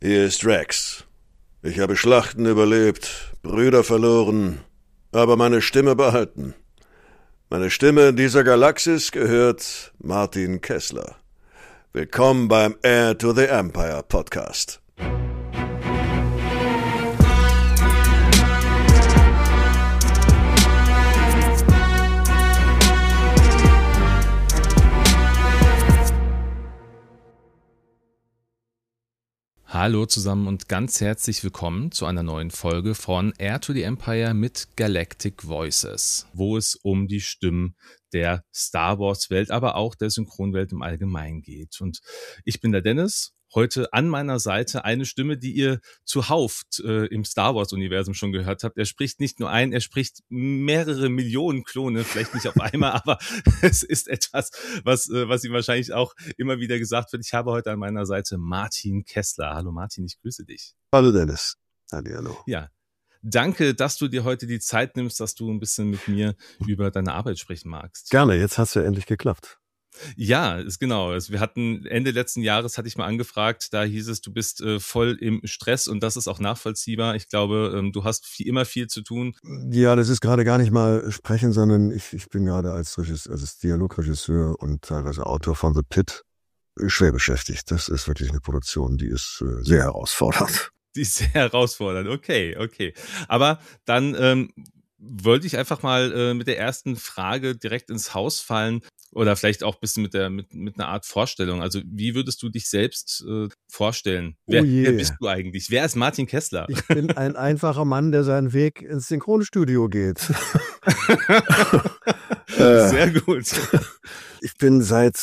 Hier ist Rex. Ich habe Schlachten überlebt, Brüder verloren, aber meine Stimme behalten. Meine Stimme in dieser Galaxis gehört Martin Kessler. Willkommen beim Heir to the Empire Podcast. Hallo zusammen und ganz herzlich willkommen zu einer neuen Folge von Heir to the Empire mit Galactic Voices, wo es um die Stimmen der Star Wars Welt, aber auch der Synchronwelt im Allgemeinen geht. Und ich bin der Dennis. Heute an meiner Seite eine Stimme, die ihr zuhauf im Star Wars Universum schon gehört habt. Er spricht nicht nur einen, er spricht mehrere Millionen Klone, vielleicht nicht auf einmal, aber es ist etwas, was ihm wahrscheinlich auch immer wieder gesagt wird. Ich habe heute an meiner Seite Martin Kessler. Hallo Martin, ich grüße dich. Hallo Dennis. Hallo. Ja. Danke, dass du dir heute die Zeit nimmst, dass du ein bisschen mit mir über deine Arbeit sprechen magst. Gerne, jetzt hat's ja endlich geklappt. Ja, ist genau. Wir hatten Ende letzten Jahres, hatte ich mal angefragt, da hieß es, du bist voll im Stress und das ist auch nachvollziehbar. Ich glaube, du hast immer viel zu tun. Ja, das ist gerade gar nicht mal sprechen, sondern ich bin gerade als Dialogregisseur und teilweise Autor von The Pit schwer beschäftigt. Das ist wirklich eine Produktion, die ist sehr herausfordernd. Die ist sehr herausfordernd. Okay. Aber dann wollte ich einfach mal mit der ersten Frage direkt ins Haus fallen oder vielleicht auch ein bisschen mit einer Art Vorstellung. Also wie würdest du dich selbst vorstellen? Wer bist du eigentlich? Wer ist Martin Kessler? Ich bin ein einfacher Mann, der seinen Weg ins Synchronstudio geht. Sehr gut. Ich bin seit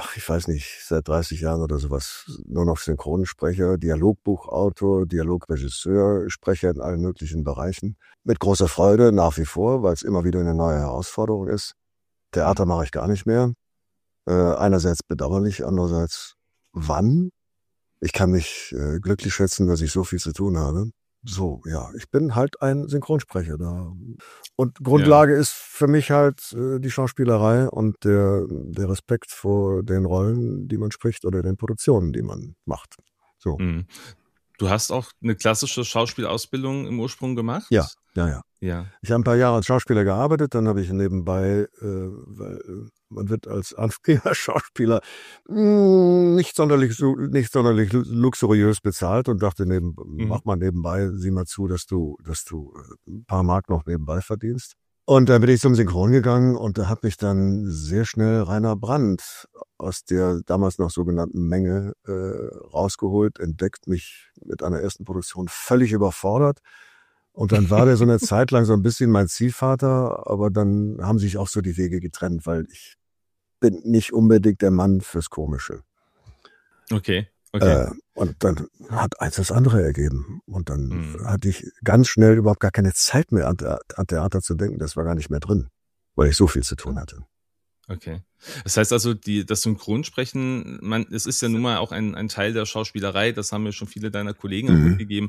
30 Jahren oder sowas nur noch Synchronsprecher, Dialogbuchautor, Dialogregisseur, Sprecher in allen möglichen Bereichen. Mit großer Freude nach wie vor, weil es immer wieder eine neue Herausforderung ist. Theater mache ich gar nicht mehr. Einerseits bedauerlich, andererseits wann? Ich kann mich glücklich schätzen, dass ich so viel zu tun habe. So, ja, ich bin halt ein Synchronsprecher da. Und Grundlage ist für mich halt die Schauspielerei und der Respekt vor den Rollen, die man spricht oder den Produktionen, die man macht. So. Du hast auch eine klassische Schauspielausbildung im Ursprung gemacht? Ja. Ich habe ein paar Jahre als Schauspieler gearbeitet, dann habe ich nebenbei, weil man wird als Anfängerschauspieler nicht sonderlich luxuriös bezahlt und dachte, mach mal nebenbei, sieh mal zu, dass du ein paar Mark noch nebenbei verdienst. Und dann bin ich zum Synchron gegangen und da hat mich dann sehr schnell Rainer Brandt aus der damals noch sogenannten Menge rausgeholt, entdeckt, mich mit einer ersten Produktion völlig überfordert. Und dann war der so eine Zeit lang so ein bisschen mein Ziehvater, aber dann haben sich auch so die Wege getrennt, weil ich bin nicht unbedingt der Mann fürs Komische. Okay. Und dann hat eins das andere ergeben. Und dann hatte ich ganz schnell überhaupt gar keine Zeit mehr an Theater zu denken. Das war gar nicht mehr drin, weil ich so viel zu tun hatte. Okay. Das heißt also, das Synchronsprechen, es ist ja nun mal auch ein Teil der Schauspielerei, das haben mir schon viele deiner Kollegen mitgegeben.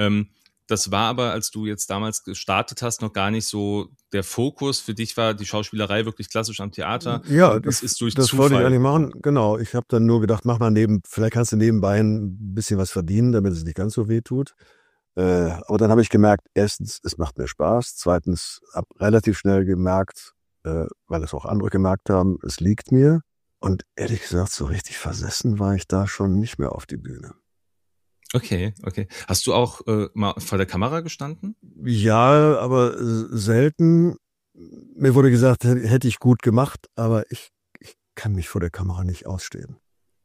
Das war aber, als du jetzt damals gestartet hast, noch gar nicht so der Fokus. Für dich war die Schauspielerei wirklich klassisch am Theater. Ja, das wollte ich eigentlich machen. Genau, ich habe dann nur gedacht, vielleicht kannst du nebenbei ein bisschen was verdienen, damit es nicht ganz so weh tut. Aber dann habe ich gemerkt, erstens, es macht mir Spaß. Zweitens, habe relativ schnell gemerkt, weil es auch andere gemerkt haben, es liegt mir. Und ehrlich gesagt, so richtig versessen war ich da schon nicht mehr auf die Bühne. Okay. Hast du auch mal vor der Kamera gestanden? Ja, aber selten. Mir wurde gesagt, hätte ich gut gemacht, aber ich kann mich vor der Kamera nicht ausstehen.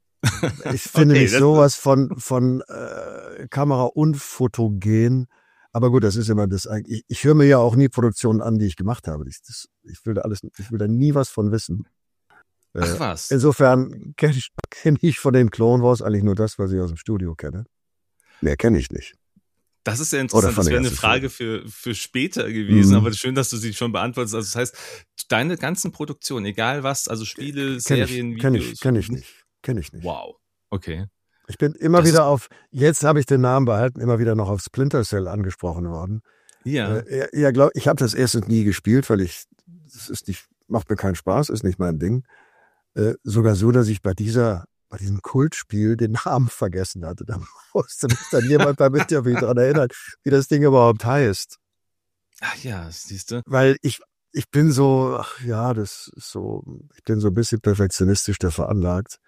Ich finde mich sowas von Kamera unfotogen. Aber gut, das ist immer das eigentlich. Ich höre mir ja auch nie Produktionen an, die ich gemacht habe. Ich will da nie was von wissen. Ach was. Insofern kenne ich von den Clone Wars eigentlich nur das, was ich aus dem Studio kenne. Mehr kenne ich nicht. Das ist ja interessant. Das wäre eine Frage für später gewesen, aber schön, dass du sie schon beantwortest. Also das heißt, deine ganzen Produktionen, egal was, also Spiele, Serien, Videos. Kenn ich nicht. Wow. Okay. Ich bin immer wieder jetzt habe ich den Namen behalten, immer wieder noch auf Splinter Cell angesprochen worden. Ja. Ich habe das erstens nie gespielt, weil macht mir keinen Spaß, ist nicht mein Ding. Sogar so, dass ich bei dieser bei diesem Kultspiel den Namen vergessen hatte. Da musste mich dann jemand beim Interview daran erinnern, wie das Ding überhaupt heißt. Ach ja, siehst du. Weil ich bin so, ich bin so ein bisschen perfektionistisch da veranlagt.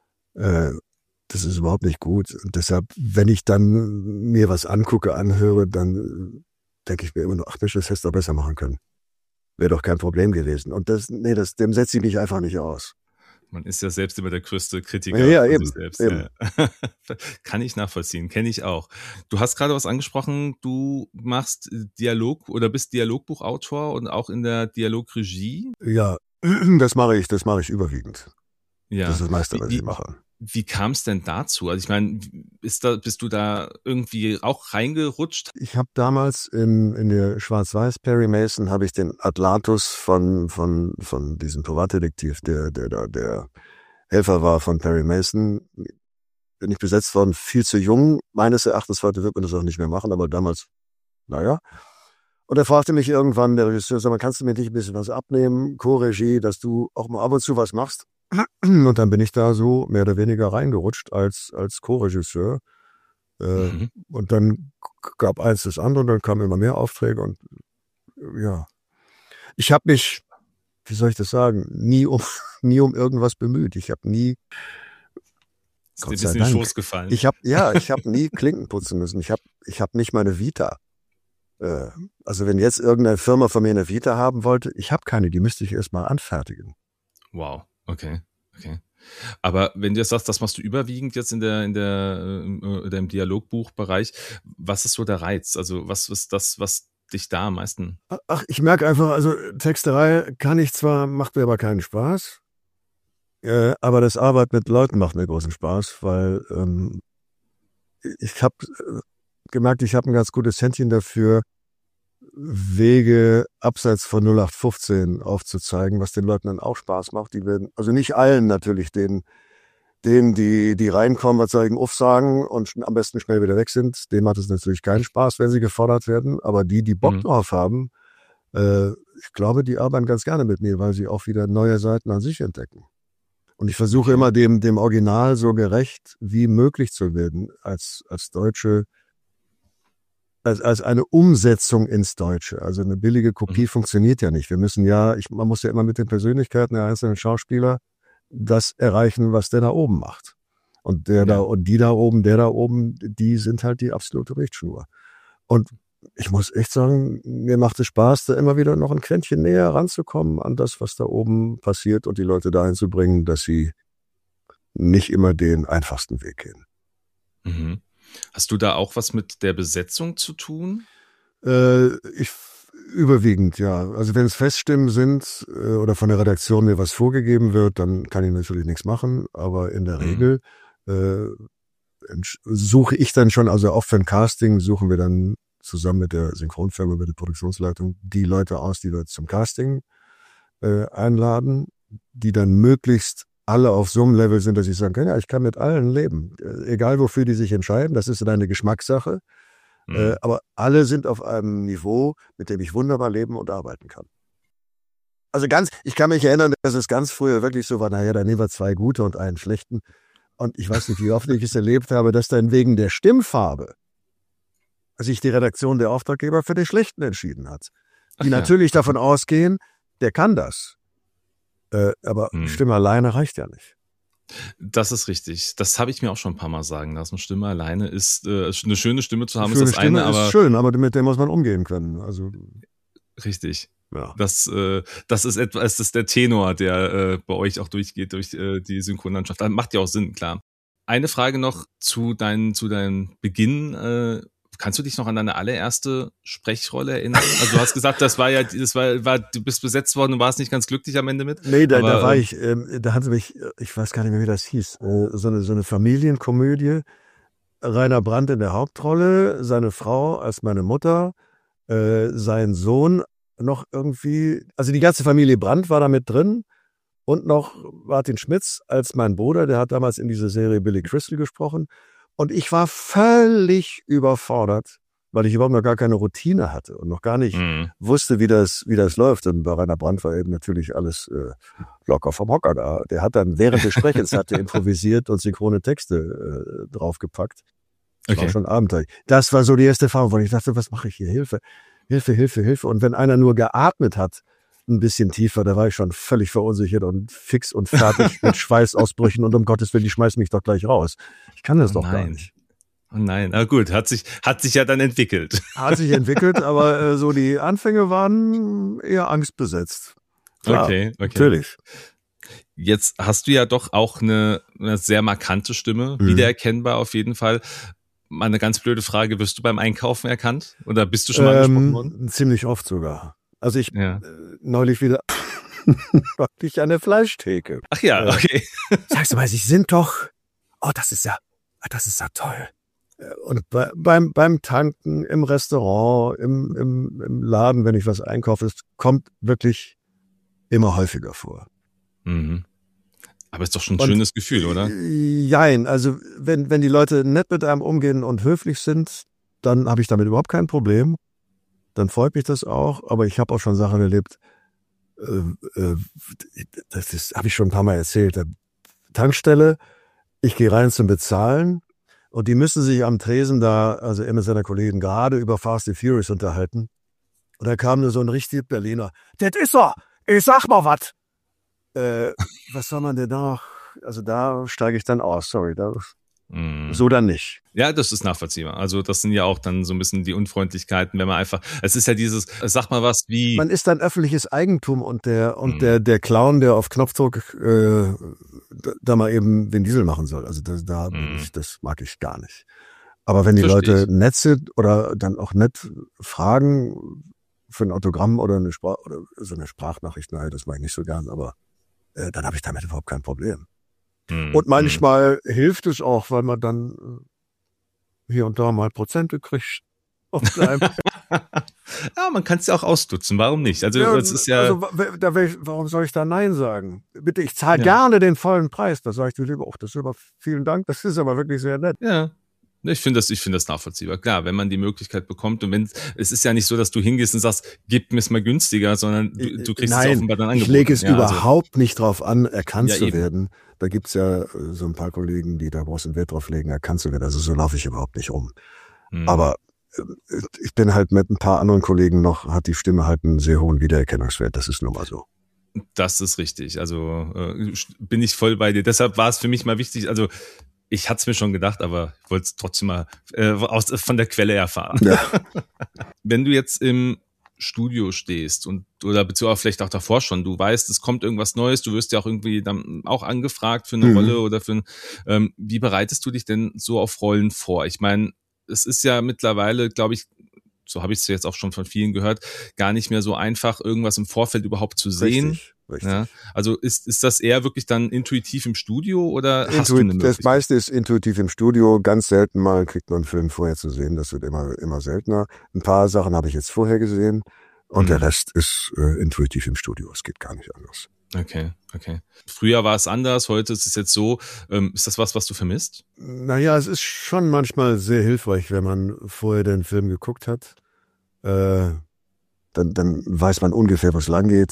Das ist überhaupt nicht gut. Und deshalb, wenn ich dann mir was angucke, anhöre, dann denke ich mir immer nur, ach Mensch, das hättest du doch besser machen können. Wäre doch kein Problem gewesen. Und dem setze ich mich einfach nicht aus. Man ist ja selbst immer der größte Kritiker von sich eben, selbst. Eben. Ja. Kann ich nachvollziehen, kenne ich auch. Du hast gerade was angesprochen, du machst Dialog oder bist Dialogbuchautor und auch in der Dialogregie. Ja, das mache ich überwiegend. Ja. Das ist das meiste, was ich mache. Wie kam es denn dazu? Also ich meine, bist du da irgendwie auch reingerutscht? Ich habe damals in der Schwarz-Weiß Perry Mason habe ich den Atlantus von diesem Privatdetektiv, der Helfer war von Perry Mason, bin ich besetzt worden, viel zu jung. Meines Erachtens heute wird man das auch nicht mehr machen, aber damals, naja. Und er fragte mich irgendwann, der Regisseur, sag mal, kannst du mir nicht ein bisschen was abnehmen, Co-Regie, dass du auch mal ab und zu was machst? Und dann bin ich da so mehr oder weniger reingerutscht als Co-Regisseur. Und dann gab eins das andere und dann kamen immer mehr Aufträge und ja. Ich habe mich, wie soll ich das sagen, nie um irgendwas bemüht. Ich habe nie, Gott sei Dank, in den Schoß gefallen. Ich habe nie Klinken putzen müssen. Ich hab nicht meine Vita. Also wenn jetzt irgendeine Firma von mir eine Vita haben wollte, ich habe keine, die müsste ich erst mal anfertigen. Wow, okay. Aber wenn du jetzt sagst, das machst du überwiegend jetzt in im Dialogbuchbereich, was ist so der Reiz? Also was ist das, was dich da am meisten? Ach, ich merke einfach, also Texterei kann ich zwar, macht mir aber keinen Spaß, aber das Arbeit mit Leuten macht mir großen Spaß, weil ich habe gemerkt, ich habe ein ganz gutes Händchen dafür, Wege abseits von 0815 aufzuzeigen, was den Leuten dann auch Spaß macht. Die werden, also nicht allen natürlich, denen, die reinkommen, was sagen, uff sagen und am besten schnell wieder weg sind, denen macht es natürlich keinen Spaß, wenn sie gefordert werden. Aber die Bock drauf haben, ich glaube, die arbeiten ganz gerne mit mir, weil sie auch wieder neue Seiten an sich entdecken. Und ich versuche immer dem Original so gerecht wie möglich zu werden, als Deutsche, als eine Umsetzung ins Deutsche. Also eine billige Kopie funktioniert ja nicht. Wir müssen man muss ja immer mit den Persönlichkeiten der einzelnen Schauspieler das erreichen, was der da oben macht. Und der da oben, die sind halt die absolute Richtschnur. Und ich muss echt sagen, mir macht es Spaß, da immer wieder noch ein Quäntchen näher ranzukommen an das, was da oben passiert und die Leute dahin zu bringen, dass sie nicht immer den einfachsten Weg gehen. Mhm. Hast du da auch was mit der Besetzung zu tun? Überwiegend, ja. Also wenn es Feststimmen sind oder von der Redaktion mir was vorgegeben wird, dann kann ich natürlich nichts machen. Aber in der Regel suche ich dann schon, also auch für ein Casting suchen wir dann zusammen mit der Synchronfirma, mit der Produktionsleitung, die Leute aus, die wir zum Casting einladen, die dann möglichst alle auf so einem Level sind, dass ich sagen kann, ja, ich kann mit allen leben. Egal, wofür die sich entscheiden, das ist dann eine Geschmackssache. Aber alle sind auf einem Niveau, mit dem ich wunderbar leben und arbeiten kann. Also ich kann mich erinnern, dass es ganz früher wirklich so war, naja, dann nehmen wir 2 gute und einen schlechten. Und ich weiß nicht, wie oft ich es erlebt habe, dass dann wegen der Stimmfarbe sich die Redaktion der Auftraggeber für den Schlechten entschieden hat. Die natürlich davon ausgehen, der kann das. Aber Stimme alleine reicht ja nicht. Das ist richtig. Das habe ich mir auch schon ein paar Mal sagen lassen. Stimme alleine ist, eine schöne Stimme zu haben, ist das Stimme eine, aber ist schön, aber mit der muss man umgehen können. Also richtig. Ja. Das ist der Tenor, der bei euch auch durchgeht durch die Synchronlandschaft. Das macht ja auch Sinn, klar. Eine Frage noch zu deinem Beginn. Kannst du dich noch an deine allererste Sprechrolle erinnern? Also du hast gesagt, du bist besetzt worden und warst nicht ganz glücklich am Ende mit. Nee, da war ich, da hatte mich, ich weiß gar nicht mehr, wie das hieß, so eine Familienkomödie. Rainer Brandt in der Hauptrolle, seine Frau als meine Mutter, sein Sohn noch irgendwie, also die ganze Familie Brandt war da mit drin und noch Martin Schmitz als mein Bruder, der hat damals in dieser Serie Billy Crystal gesprochen. Und ich war völlig überfordert weil ich überhaupt noch gar keine Routine hatte und noch gar nicht wusste, wie das läuft. Und bei Rainer Brandt war eben natürlich alles locker vom Hocker da. Der hat dann während des Sprechens improvisiert und synchrone Texte draufgepackt. Das war schon abenteuerlich. Das war so die erste Erfahrung, wo ich dachte, was mache ich hier? Hilfe, Hilfe, Hilfe, Hilfe. Und wenn einer nur geatmet hat, ein bisschen tiefer, da war ich schon völlig verunsichert und fix und fertig mit Schweißausbrüchen und um Gottes Willen, die schmeißen mich doch gleich raus. Ich kann das doch gar nicht. Oh nein, na gut, hat sich ja dann entwickelt. Hat sich entwickelt, aber so die Anfänge waren eher angstbesetzt. Klar, okay. Natürlich. Jetzt hast du ja doch auch eine sehr markante Stimme, wiedererkennbar auf jeden Fall. Mal eine ganz blöde Frage, wirst du beim Einkaufen erkannt? Oder bist du schon mal angesprochen worden? Ziemlich oft sogar. Also ich neulich wieder wirklich an der Fleischtheke. Ach ja, okay. Sagst du mal, Sie sind doch, das ist ja toll. Und beim Tanken, im Restaurant, im Laden, wenn ich was einkaufe, es kommt wirklich immer häufiger vor. Mhm. Aber ist doch schon ein schönes Gefühl, oder? Jein, also wenn die Leute nett mit einem umgehen und höflich sind, dann habe ich damit überhaupt kein Problem. Dann freut mich das auch. Aber ich habe auch schon Sachen erlebt, das habe ich schon ein paar Mal erzählt. Tankstelle, ich gehe rein zum Bezahlen und die müssen sich am Tresen da, also er mit seiner Kollegin, gerade über Fast and Furious unterhalten. Und da kam nur so ein richtiger Berliner. Das ist er! Ich sag mal was! Was soll man denn da noch? Also da steige ich dann aus, sorry. So dann nicht. Ja, das ist nachvollziehbar. Also das sind ja auch dann so ein bisschen die Unfreundlichkeiten, wenn man einfach, es ist ja dieses, sag mal was wie... Man ist dann öffentliches Eigentum und der Clown, der auf Knopfdruck da mal eben Vin Diesel machen soll. Also das mag ich gar nicht. Aber wenn die Leute nett sind oder dann auch nett fragen für ein Autogramm oder so eine Sprachnachricht, nein, das mag ich nicht so gern, aber dann habe ich damit überhaupt kein Problem. Und manchmal hilft es auch, weil man dann hier und da mal Prozente kriegt. Ja, man kann es ja auch ausnutzen, warum nicht? Also das ist ja. Also, warum soll ich da Nein sagen? Bitte, ich zahle gerne den vollen Preis. Da sage ich dir lieber, das ist aber vielen Dank, das ist aber wirklich sehr nett. Ja. Ich finde das nachvollziehbar. Klar, wenn man die Möglichkeit bekommt und es ist ja nicht so, dass du hingehst und sagst, gib mir es mal günstiger, sondern du kriegst es offenbar dann angeboten. Ich lege es überhaupt nicht drauf an, erkannt zu werden. Da gibt's ja so ein paar Kollegen, die da großen Wert drauf legen, erkannt zu werden. Also so laufe ich überhaupt nicht rum. Aber ich bin halt mit ein paar anderen Kollegen hat die Stimme halt einen sehr hohen Wiedererkennungswert. Das ist nun mal so. Das ist richtig. Also bin ich voll bei dir. Deshalb war es für mich mal wichtig, also ich hatte es mir schon gedacht, aber ich wollte es trotzdem mal von der Quelle erfahren. Ja. Wenn du jetzt im Studio stehst oder beziehungsweise vielleicht auch davor schon, du weißt, es kommt irgendwas Neues, du wirst ja auch irgendwie dann auch angefragt für eine Rolle oder wie bereitest du dich denn so auf Rollen vor? Ich meine, es ist ja mittlerweile, glaube ich, so habe ich es jetzt auch schon von vielen gehört, gar nicht mehr so einfach, irgendwas im Vorfeld überhaupt zu sehen. Richtig. Ja, also ist das eher wirklich dann intuitiv im Studio oder hast du eine Möglichkeit? Das meiste ist intuitiv im Studio. Ganz selten mal kriegt man einen Film vorher zu sehen. Das wird immer seltener. Ein paar Sachen habe ich jetzt vorher gesehen und der Rest ist intuitiv im Studio. Es geht gar nicht anders. Okay. Früher war es anders, heute ist es jetzt so. Ist das was du vermisst? Naja, es ist schon manchmal sehr hilfreich, wenn man vorher den Film geguckt hat. Dann weiß man ungefähr, was lang geht.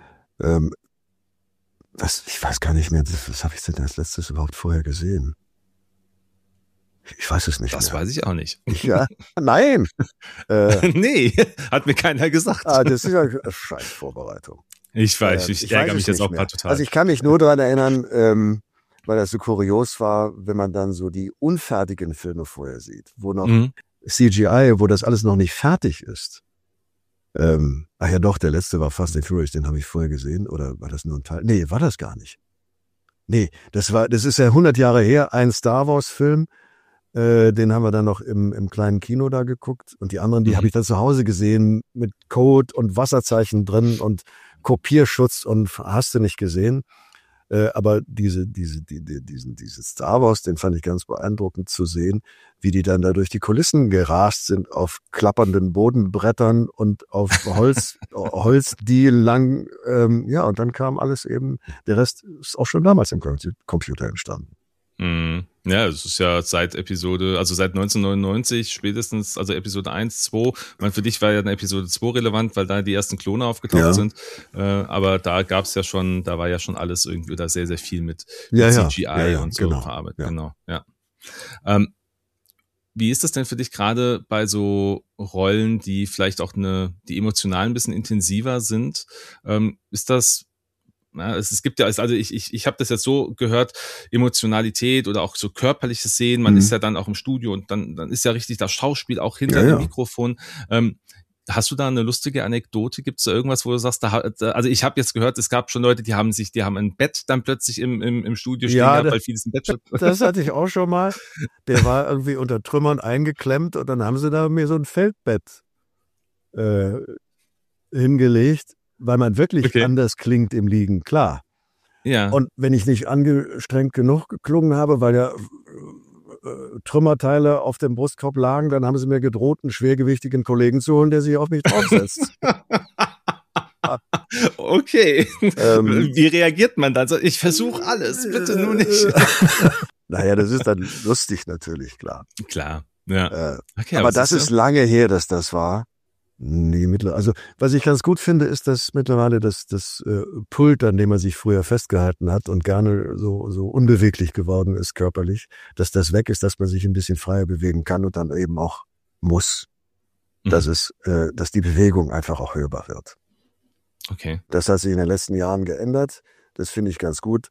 Ich weiß gar nicht mehr, was habe ich denn als letztes überhaupt vorher gesehen? Ich weiß es nicht mehr. Das weiß ich auch nicht. Ja, nein. Nee, hat mir keiner gesagt. Das ist ja eine Scheißvorbereitung. Ich weiß, ich ärgere mich jetzt auch gerade total. Also ich kann mich nur daran erinnern, weil das so kurios war, wenn man dann so die unfertigen Filme vorher sieht, wo noch CGI, wo das alles noch nicht fertig ist. Ach ja doch, der letzte war Fast and Furious, den habe ich vorher gesehen. Oder war das nur ein Teil? Nee, war das gar nicht. Nee, das ist ja 100 Jahre her, ein Star Wars Film. Den haben wir dann noch im kleinen Kino da geguckt. Und die anderen, die habe ich dann zu Hause gesehen mit Code und Wasserzeichen drin und Kopierschutz und hast du nicht gesehen. Aber diesen Star Wars, den fand ich ganz beeindruckend zu sehen, wie die dann da durch die Kulissen gerast sind auf klappernden Bodenbrettern und auf Holzdielen lang. Und dann kam alles eben, der Rest ist auch schon damals im Computer entstanden. Ja, es ist ja seit 1999 spätestens, also Episode 1, 2. Für dich war ja eine Episode 2 relevant, weil da die ersten Klone aufgetaucht sind. Aber da da war ja schon alles irgendwie da sehr, sehr viel mit CGI und so verarbeitet. Ja. Genau, ja. Wie ist das denn für dich gerade bei so Rollen, die vielleicht auch die emotional ein bisschen intensiver sind? Ist das, es gibt ja, also ich habe das jetzt so gehört, Emotionalität oder auch so körperliche Szenen, man ist ja dann auch im Studio und dann ist ja richtig das Schauspiel auch hinter dem Mikrofon. Hast du da eine lustige Anekdote? Gibt es da irgendwas, wo du sagst, also ich habe jetzt gehört, es gab schon Leute, die haben ein Bett dann plötzlich im Studio stehen gehabt, weil vieles im Bett steht. Das hatte ich auch schon mal. Der war irgendwie unter Trümmern eingeklemmt und dann haben sie da mir so ein Feldbett hingelegt, weil man wirklich anders klingt im Liegen, klar. Ja. Und wenn ich nicht angestrengt genug geklungen habe, weil ja Trümmerteile auf dem Brustkorb lagen, dann haben sie mir gedroht, einen schwergewichtigen Kollegen zu holen, der sich auf mich draufsetzt. Okay. Wie reagiert man dann? Ich versuche alles, bitte nur nicht. Naja, das ist dann lustig natürlich, klar. Klar, ja. Okay, aber das ist lange her, dass das war. Also was ich ganz gut finde, ist, dass mittlerweile das Pult, an dem man sich früher festgehalten hat und gerne so unbeweglich geworden ist körperlich, dass das weg ist, dass man sich ein bisschen freier bewegen kann und dann eben auch muss, dass die Bewegung einfach auch hörbar wird. Okay. Das hat sich in den letzten Jahren geändert. Das finde ich ganz gut.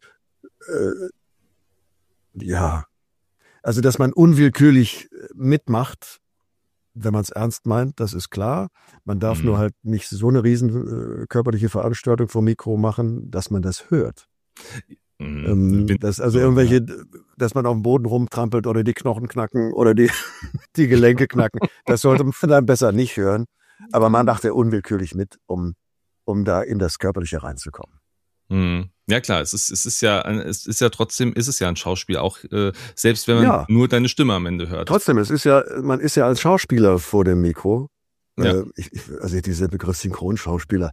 Ja, also dass man unwillkürlich mitmacht, wenn man es ernst meint, das ist klar. Man darf nur halt nicht so eine riesen körperliche Veranstaltung vom Mikro machen, dass man das hört. Dass dass man auf dem Boden rumtrampelt oder die Knochen knacken oder die Gelenke knacken, das sollte man dann besser nicht hören. Aber man macht ja unwillkürlich mit, um da in das Körperliche reinzukommen. Ja klar, es ist ja ein Schauspiel, auch selbst wenn man nur deine Stimme am Ende hört. Trotzdem, man ist ja als Schauspieler vor dem Mikro. Ja. Also dieser Begriff Synchronschauspieler,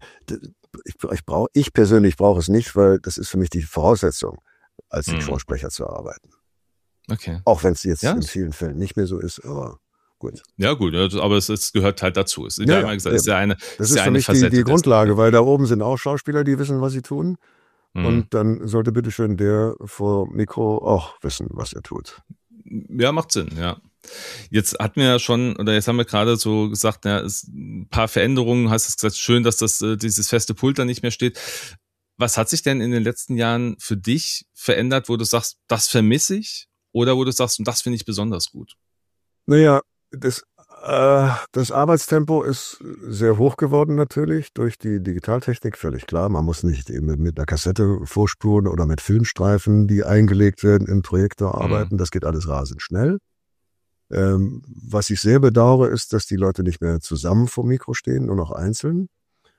ich persönlich brauche es nicht, weil das ist für mich die Voraussetzung, als Synchronsprecher zu arbeiten. Okay. Auch wenn es jetzt in vielen Fällen nicht mehr so ist, aber gut. Ja gut, aber es gehört halt dazu. Es ist immer gesagt, es ist ja eine Das ist für mich die Grundlage, weil da oben sind auch Schauspieler, die wissen, was sie tun. Und dann sollte bitteschön der vor Mikro auch wissen, was er tut. Ja, macht Sinn, ja. Jetzt haben wir gerade so gesagt, ein paar Veränderungen, hast du gesagt, schön, dass dieses feste Pult da nicht mehr steht. Was hat sich denn in den letzten Jahren für dich verändert, wo du sagst, das vermisse ich? Oder wo du sagst, und das finde ich besonders gut? Naja, das Arbeitstempo ist sehr hoch geworden natürlich durch die Digitaltechnik, völlig klar. Man muss nicht eben mit einer Kassette vorspulen oder mit Filmstreifen, die eingelegt werden, im Projektor arbeiten. Das geht alles rasend schnell. Was ich sehr bedauere, ist, dass die Leute nicht mehr zusammen vor dem Mikro stehen, nur noch einzeln.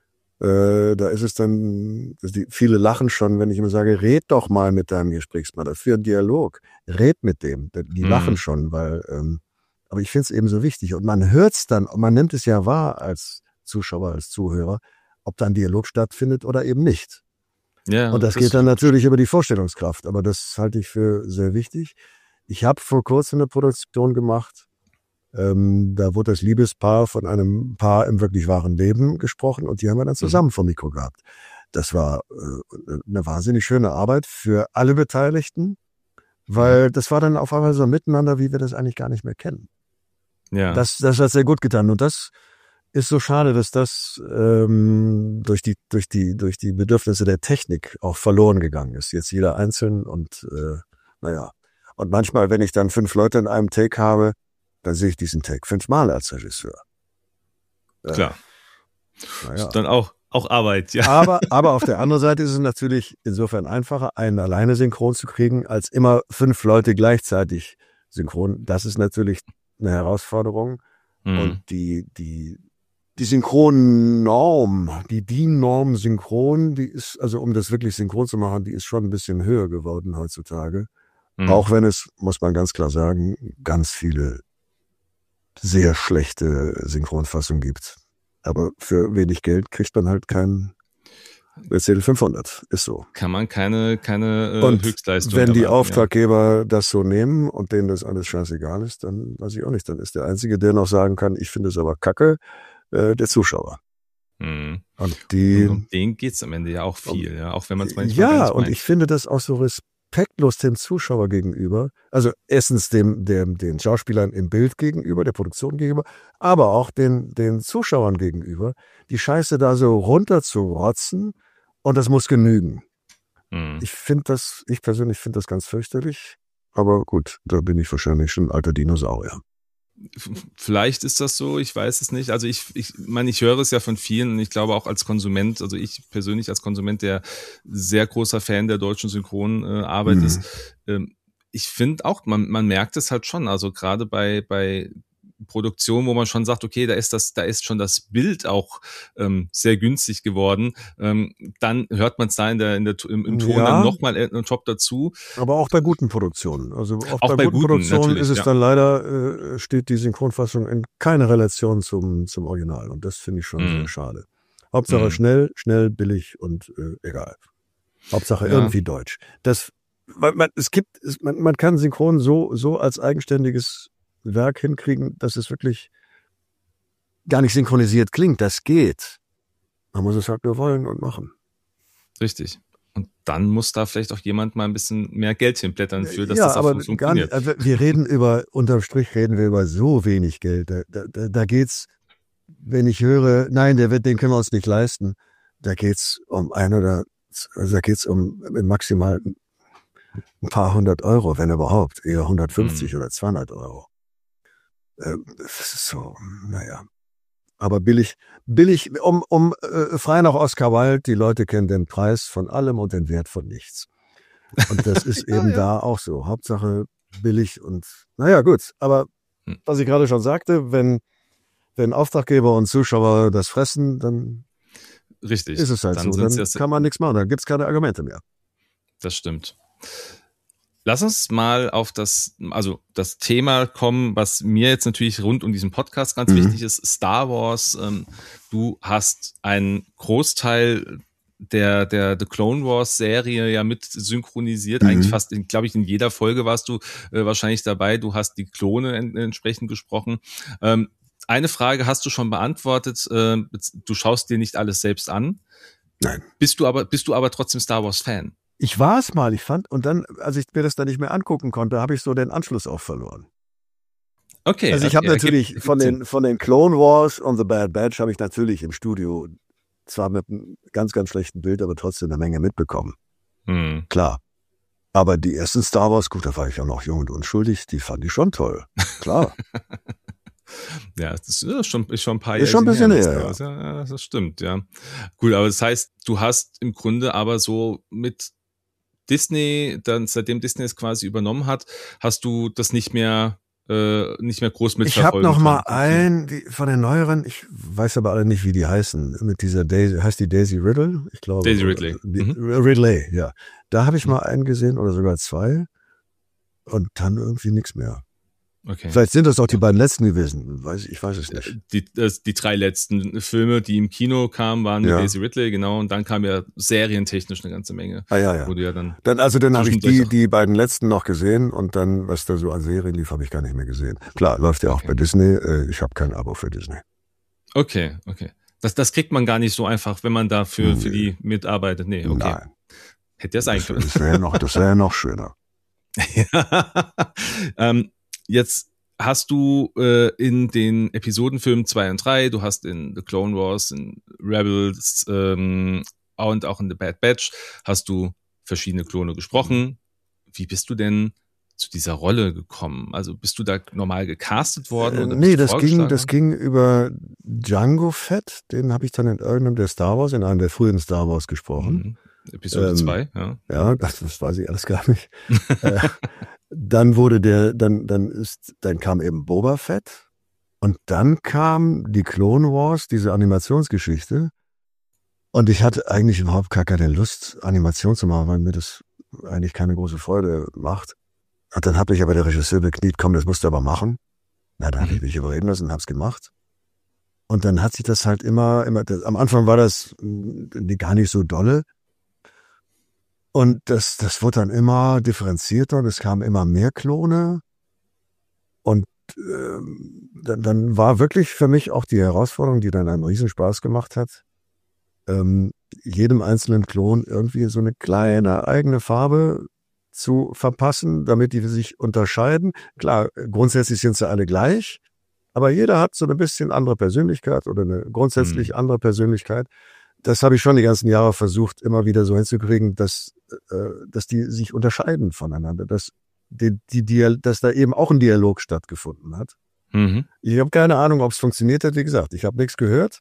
Da ist es dann, viele lachen schon, wenn ich immer sage, red doch mal mit deinem Gesprächspartner, für einen Dialog. Red mit dem. Die lachen schon, weil... Aber ich finde es eben so wichtig. Und man hört es dann, man nimmt es ja wahr als Zuschauer, als Zuhörer, ob dann Dialog stattfindet oder eben nicht. Ja, und das geht dann natürlich über die Vorstellungskraft. Aber das halte ich für sehr wichtig. Ich habe vor kurzem eine Produktion gemacht. Da wurde das Liebespaar von einem Paar im wirklich wahren Leben gesprochen. Und die haben wir dann zusammen vor Mikro gehabt. Das war eine wahnsinnig schöne Arbeit für alle Beteiligten. Weil das war dann auf einmal so miteinander, wie wir das eigentlich gar nicht mehr kennen. Ja. Das hat sehr gut getan. Und das ist so schade, dass das durch die Bedürfnisse der Technik auch verloren gegangen ist. Jetzt jeder einzeln und Und manchmal, wenn ich dann 5 Leute in einem Take habe, dann sehe ich diesen Take 5-mal als Regisseur. Klar. Ist dann auch Arbeit, ja. Aber auf der anderen Seite ist es natürlich insofern einfacher, einen alleine synchron zu kriegen, als immer 5 Leute gleichzeitig synchron. Das ist natürlich eine Herausforderung. Und die Synchronnorm, die DIN-Norm synchron, die ist, also um das wirklich synchron zu machen, die ist schon ein bisschen höher geworden heutzutage. Auch wenn es, muss man ganz klar sagen, ganz viele sehr schlechte Synchronfassungen gibt. Aber für wenig Geld kriegt man halt keinen Mercedes 500, ist so. Kann man keine und Höchstleistung wenn die erwarten, Auftraggeber das so nehmen und denen das alles scheißegal ist, dann weiß ich auch nicht. Dann ist der Einzige, der noch sagen kann, ich finde es aber kacke, der Zuschauer. Und um den geht's am Ende ja auch viel, ja, auch wenn man es manchmal ja, gar nicht und meint. ich finde das auch so respektlos dem Zuschauer gegenüber. Also erstens den Schauspielern im Bild gegenüber, der Produktion gegenüber, aber auch den Zuschauern gegenüber, die Scheiße da so runter zu rotzen und das muss genügen. Ich persönlich finde das ganz fürchterlich, aber gut, da bin ich wahrscheinlich schon ein alter Dinosaurier. Vielleicht ist das so, ich weiß es nicht. Also ich meine, ich höre es ja von vielen und ich glaube auch als Konsument, also ich persönlich als Konsument, der sehr großer Fan der deutschen Synchronarbeit ist, ich finde auch, man merkt es halt schon, also gerade bei Produktion, wo man schon sagt, okay, da ist schon das Bild auch sehr günstig geworden, dann hört man es da im Ton dann nochmal einen Top dazu. Aber auch bei guten Produktionen. Also auch bei guten Produktionen ist es dann leider, steht die Synchronfassung in keiner Relation zum Original. Und das finde ich schon sehr schade. Hauptsache schnell, billig und egal. Hauptsache irgendwie deutsch. Man kann Synchron so als eigenständiges Werk hinkriegen, dass es wirklich gar nicht synchronisiert klingt. Das geht. Man muss es halt nur wollen und machen. Richtig. Und dann muss da vielleicht auch jemand mal ein bisschen mehr Geld hinblättern für, dass das auch funktioniert. Gar nicht, wir reden unterm Strich reden wir über so wenig Geld. Da geht's, wenn ich höre, nein, den können wir uns nicht leisten, da geht's um maximal ein paar 100 Euro, wenn überhaupt, eher 150 oder 200 Euro. Das ist so, naja. Aber billig, frei nach Oscar Wilde, die Leute kennen den Preis von allem und den Wert von nichts. Und das ist eben da auch so. Hauptsache billig und, naja, gut. Aber was ich gerade schon sagte, wenn Auftraggeber und Zuschauer das fressen, dann richtig. Ist es halt dann so. Dann kann man nichts machen. Dann gibt's keine Argumente mehr. Das stimmt. Lass uns mal auf das Thema kommen, was mir jetzt natürlich rund um diesen Podcast ganz wichtig ist, Star Wars. Du hast einen Großteil der The Clone Wars Serie ja mit synchronisiert. Eigentlich fast, glaube ich, in jeder Folge warst du wahrscheinlich dabei. Du hast die Klone entsprechend gesprochen. Eine Frage hast du schon beantwortet. Du schaust dir nicht alles selbst an. Nein. Bist du aber trotzdem Star Wars Fan? Ich war es mal, und dann, als ich mir das dann nicht mehr angucken konnte, habe ich so den Anschluss auch verloren. Okay. Also ich habe natürlich von den Clone Wars und The Bad Batch habe ich natürlich im Studio zwar mit einem ganz, ganz schlechten Bild, aber trotzdem eine Menge mitbekommen. Klar. Aber die ersten Star Wars, gut, da war ich ja noch jung und unschuldig, die fand ich schon toll. Klar. Ja, das ist schon ein paar Jahre. Ist schon ein bisschen näher. Ja, das stimmt, ja. Gut, aber das heißt, du hast im Grunde aber so mit Disney, dann seitdem Disney es quasi übernommen hat, hast du das nicht mehr groß mitverfolgen. Ich habe noch mal von den neueren, ich weiß aber alle nicht, wie die heißen, mit dieser Daisy, heißt die Daisy Riddle? Ich glaube. Daisy Ridley. Ridley, ja. Da habe ich mal einen gesehen oder sogar zwei und dann irgendwie nichts mehr. Okay. Vielleicht sind das auch die beiden letzten gewesen. Ich weiß es nicht. Die 3 letzten Filme, die im Kino kamen, waren mit Daisy Ridley, genau. Und dann kam ja serientechnisch eine ganze Menge. Ja. Wo du ja dann habe ich die beiden letzten noch gesehen und dann, was da so an Serien lief, habe ich gar nicht mehr gesehen. Klar, läuft ja auch bei Disney. Ich habe kein Abo für Disney. Okay. Das kriegt man gar nicht so einfach, wenn man da für die mitarbeitet. Nee, okay. Nein. Hätte ja sein können. Das wäre ja noch schöner. Jetzt hast du in den Episodenfilmen 2 und 3, du hast in The Clone Wars, in Rebels und auch in The Bad Batch, hast du verschiedene Klone gesprochen. Wie bist du denn zu dieser Rolle gekommen? Also bist du da normal gecastet worden? Oder nee, das ging über Django Fett. Den habe ich dann in irgendeinem der Star Wars, in einem der frühen Star Wars gesprochen. Episode 2, ja. Ja, das weiß ich alles gar nicht. Dann dann kam eben Boba Fett und dann kam die Clone Wars, diese Animationsgeschichte. Und ich hatte eigentlich überhaupt gar keine Lust, Animation zu machen, weil mir das eigentlich keine große Freude macht. Und dann habe ich aber der Regisseur bekniet, komm, das musst du aber machen. Na, dann habe ich mich überreden lassen und hab's gemacht. Und dann hat sich das halt immer, am Anfang war das gar nicht so dolle. Und das wurde dann immer differenzierter und es kamen immer mehr Klone. Und dann war wirklich für mich auch die Herausforderung, die dann einen Riesenspaß gemacht hat, jedem einzelnen Klon irgendwie so eine kleine eigene Farbe zu verpassen, damit die sich unterscheiden. Klar, grundsätzlich sind sie alle gleich, aber jeder hat so ein bisschen andere Persönlichkeit oder eine grundsätzlich andere Persönlichkeit. Das habe ich schon die ganzen Jahre versucht, immer wieder so hinzukriegen, dass die sich unterscheiden voneinander, dass da eben auch ein Dialog stattgefunden hat. Mhm. Ich habe keine Ahnung, ob es funktioniert hat. Wie gesagt, ich habe nichts gehört.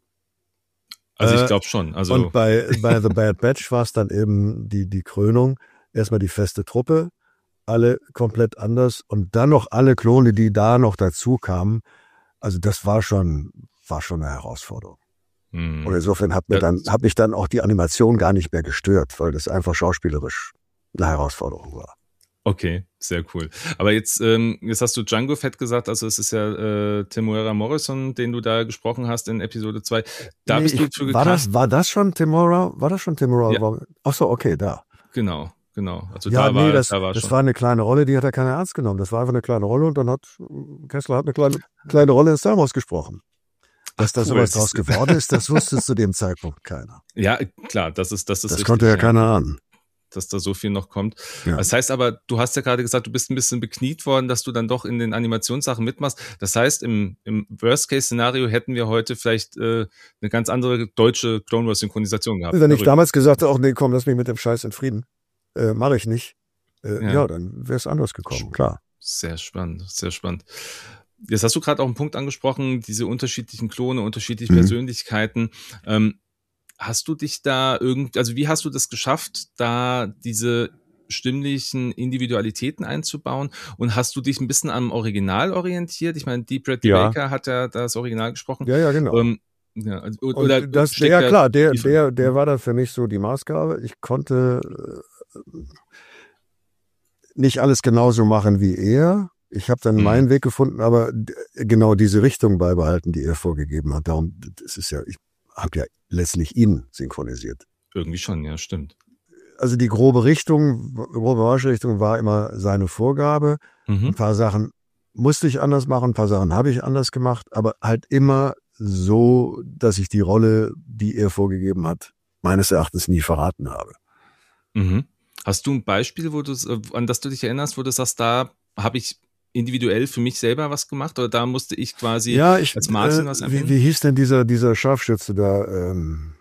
Also ich glaube schon. Also und bei The Bad Batch war es dann eben die Krönung. Erstmal die feste Truppe, alle komplett anders und dann noch alle Klone, die da noch dazu kamen. Also das war schon eine Herausforderung. Und insofern hat mich dann auch die Animation gar nicht mehr gestört, weil das einfach schauspielerisch eine Herausforderung war. Okay, sehr cool. Aber jetzt hast du Jango Fett gesagt, also es ist ja Temuera Morrison, den du da gesprochen hast in Episode 2. Da bist du für gecastet. War das schon Temuera? Ja. Ach so, okay, da. Genau. Also ja, das war eine kleine Rolle, die hat er keiner ernst genommen. Das war einfach eine kleine Rolle und dann hat Kessler eine kleine Rolle in Star Wars gesprochen. Dass da sowas draus geworden ist, das wusste zu dem Zeitpunkt keiner. Ja, klar, das ist das richtig, konnte ja keiner ahnen. Dass da so viel noch kommt. Ja. Das heißt aber, du hast ja gerade gesagt, du bist ein bisschen bekniet worden, dass du dann doch in den Animationssachen mitmachst. Das heißt, im Worst-Case-Szenario hätten wir heute vielleicht eine ganz andere deutsche Clone Wars-Synchronisation gehabt. Wenn ich damals gesagt hätte, nee, komm, lass mich mit dem Scheiß in Frieden. Mache ich nicht. Ja, dann wäre es anders gekommen, klar. Sehr spannend, sehr spannend. Jetzt hast du gerade auch einen Punkt angesprochen, diese unterschiedlichen Klone, unterschiedliche Persönlichkeiten. Hast du dich da wie hast du das geschafft, da diese stimmlichen Individualitäten einzubauen? Und hast du dich ein bisschen am Original orientiert? Ich meine, Deep Red Baker hat ja das Original gesprochen. Ja, genau. Oder klar, der war dann für mich so die Maßgabe. Ich konnte nicht alles genauso machen wie er. Ich habe dann meinen Weg gefunden, aber genau diese Richtung beibehalten, die er vorgegeben hat. Darum, das ist ja, ich habe ja letztlich ihn synchronisiert. Irgendwie schon, ja, stimmt. Also die grobe Marschrichtung war immer seine Vorgabe. Ein paar Sachen musste ich anders machen, ein paar Sachen habe ich anders gemacht, aber halt immer so, dass ich die Rolle, die er vorgegeben hat, meines Erachtens nie verraten habe. Hast du ein Beispiel, an das du dich erinnerst, wo du sagst, da habe ich individuell für mich selber was gemacht oder da musste ich quasi als Martin was einbringen? Wie hieß denn dieser Scharfschütze da?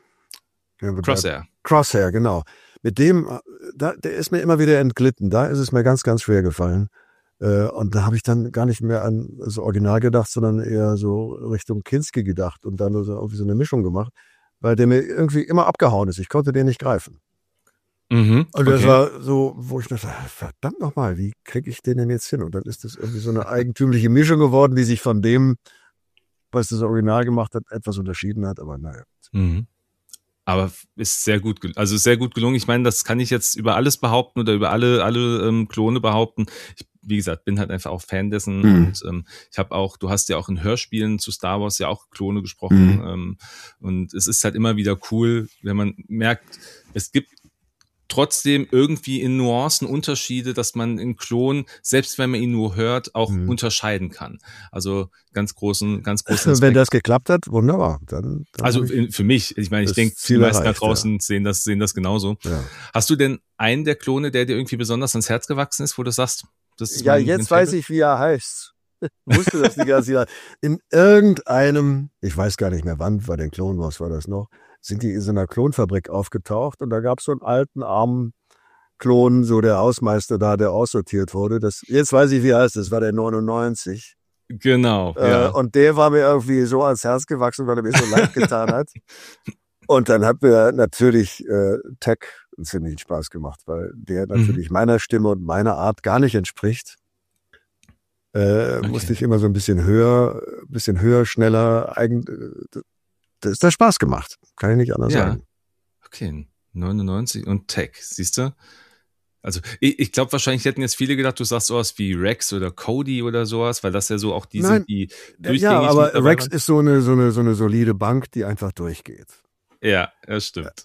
Crosshair, genau. Mit dem, der ist mir immer wieder entglitten. Da ist es mir ganz, ganz schwer gefallen. Und da habe ich dann gar nicht mehr an das Original gedacht, sondern eher so Richtung Kinski gedacht und dann irgendwie so eine Mischung gemacht, weil der mir irgendwie immer abgehauen ist. Ich konnte den nicht greifen. Und das war so, wo ich dachte, verdammt nochmal, wie kriege ich den denn jetzt hin? Und dann ist das irgendwie so eine eigentümliche Mischung geworden, die sich von dem, was das Original gemacht hat, etwas unterschieden hat, aber naja. Aber ist sehr gut, sehr gut gelungen. Ich meine, das kann ich jetzt über alles behaupten oder über alle Klone behaupten. Ich, wie gesagt, bin halt einfach auch Fan dessen und ich habe auch, du hast ja auch in Hörspielen zu Star Wars ja auch Klone gesprochen und es ist halt immer wieder cool, wenn man merkt, es gibt trotzdem irgendwie in Nuancen Unterschiede, dass man in Klon, selbst wenn man ihn nur hört, auch unterscheiden kann. Also ganz großen Aspekt. Wenn das geklappt hat, wunderbar. Dann also für mich, ich meine, ich denke, die meisten da draußen sehen das genauso. Ja. Hast du denn einen der Klone, der dir irgendwie besonders ans Herz gewachsen ist, wo du sagst, das ist jetzt weiß ich, wie er heißt. Ich wusste das die ganze Zeit. In irgendeinem, ich weiß gar nicht mehr wann, bei den Clone Wars war das noch, sind die in so einer Klonfabrik aufgetaucht und da gab es so einen alten, armen Klon, so der Hausmeister da, der aussortiert wurde. Jetzt weiß ich, wie er heißt, das war der 99. Genau, ja. Und der war mir irgendwie so ans Herz gewachsen, weil er mir so leid getan hat. Und dann hat mir natürlich Tech einen ziemlichen Spaß gemacht, weil der natürlich meiner Stimme und meiner Art gar nicht entspricht. Musste ich immer so ein bisschen höher, schneller, das hat Spaß gemacht. Kann ich nicht anders sagen. Okay, 99 und Tech, siehst du? Also ich glaube, wahrscheinlich hätten jetzt viele gedacht, du sagst sowas wie Rex oder Cody oder sowas, weil das ja so auch die Nein, sind, die durchgängig ja, aber Rex waren. Ist so eine solide Bank, die einfach durchgeht. Ja, das stimmt.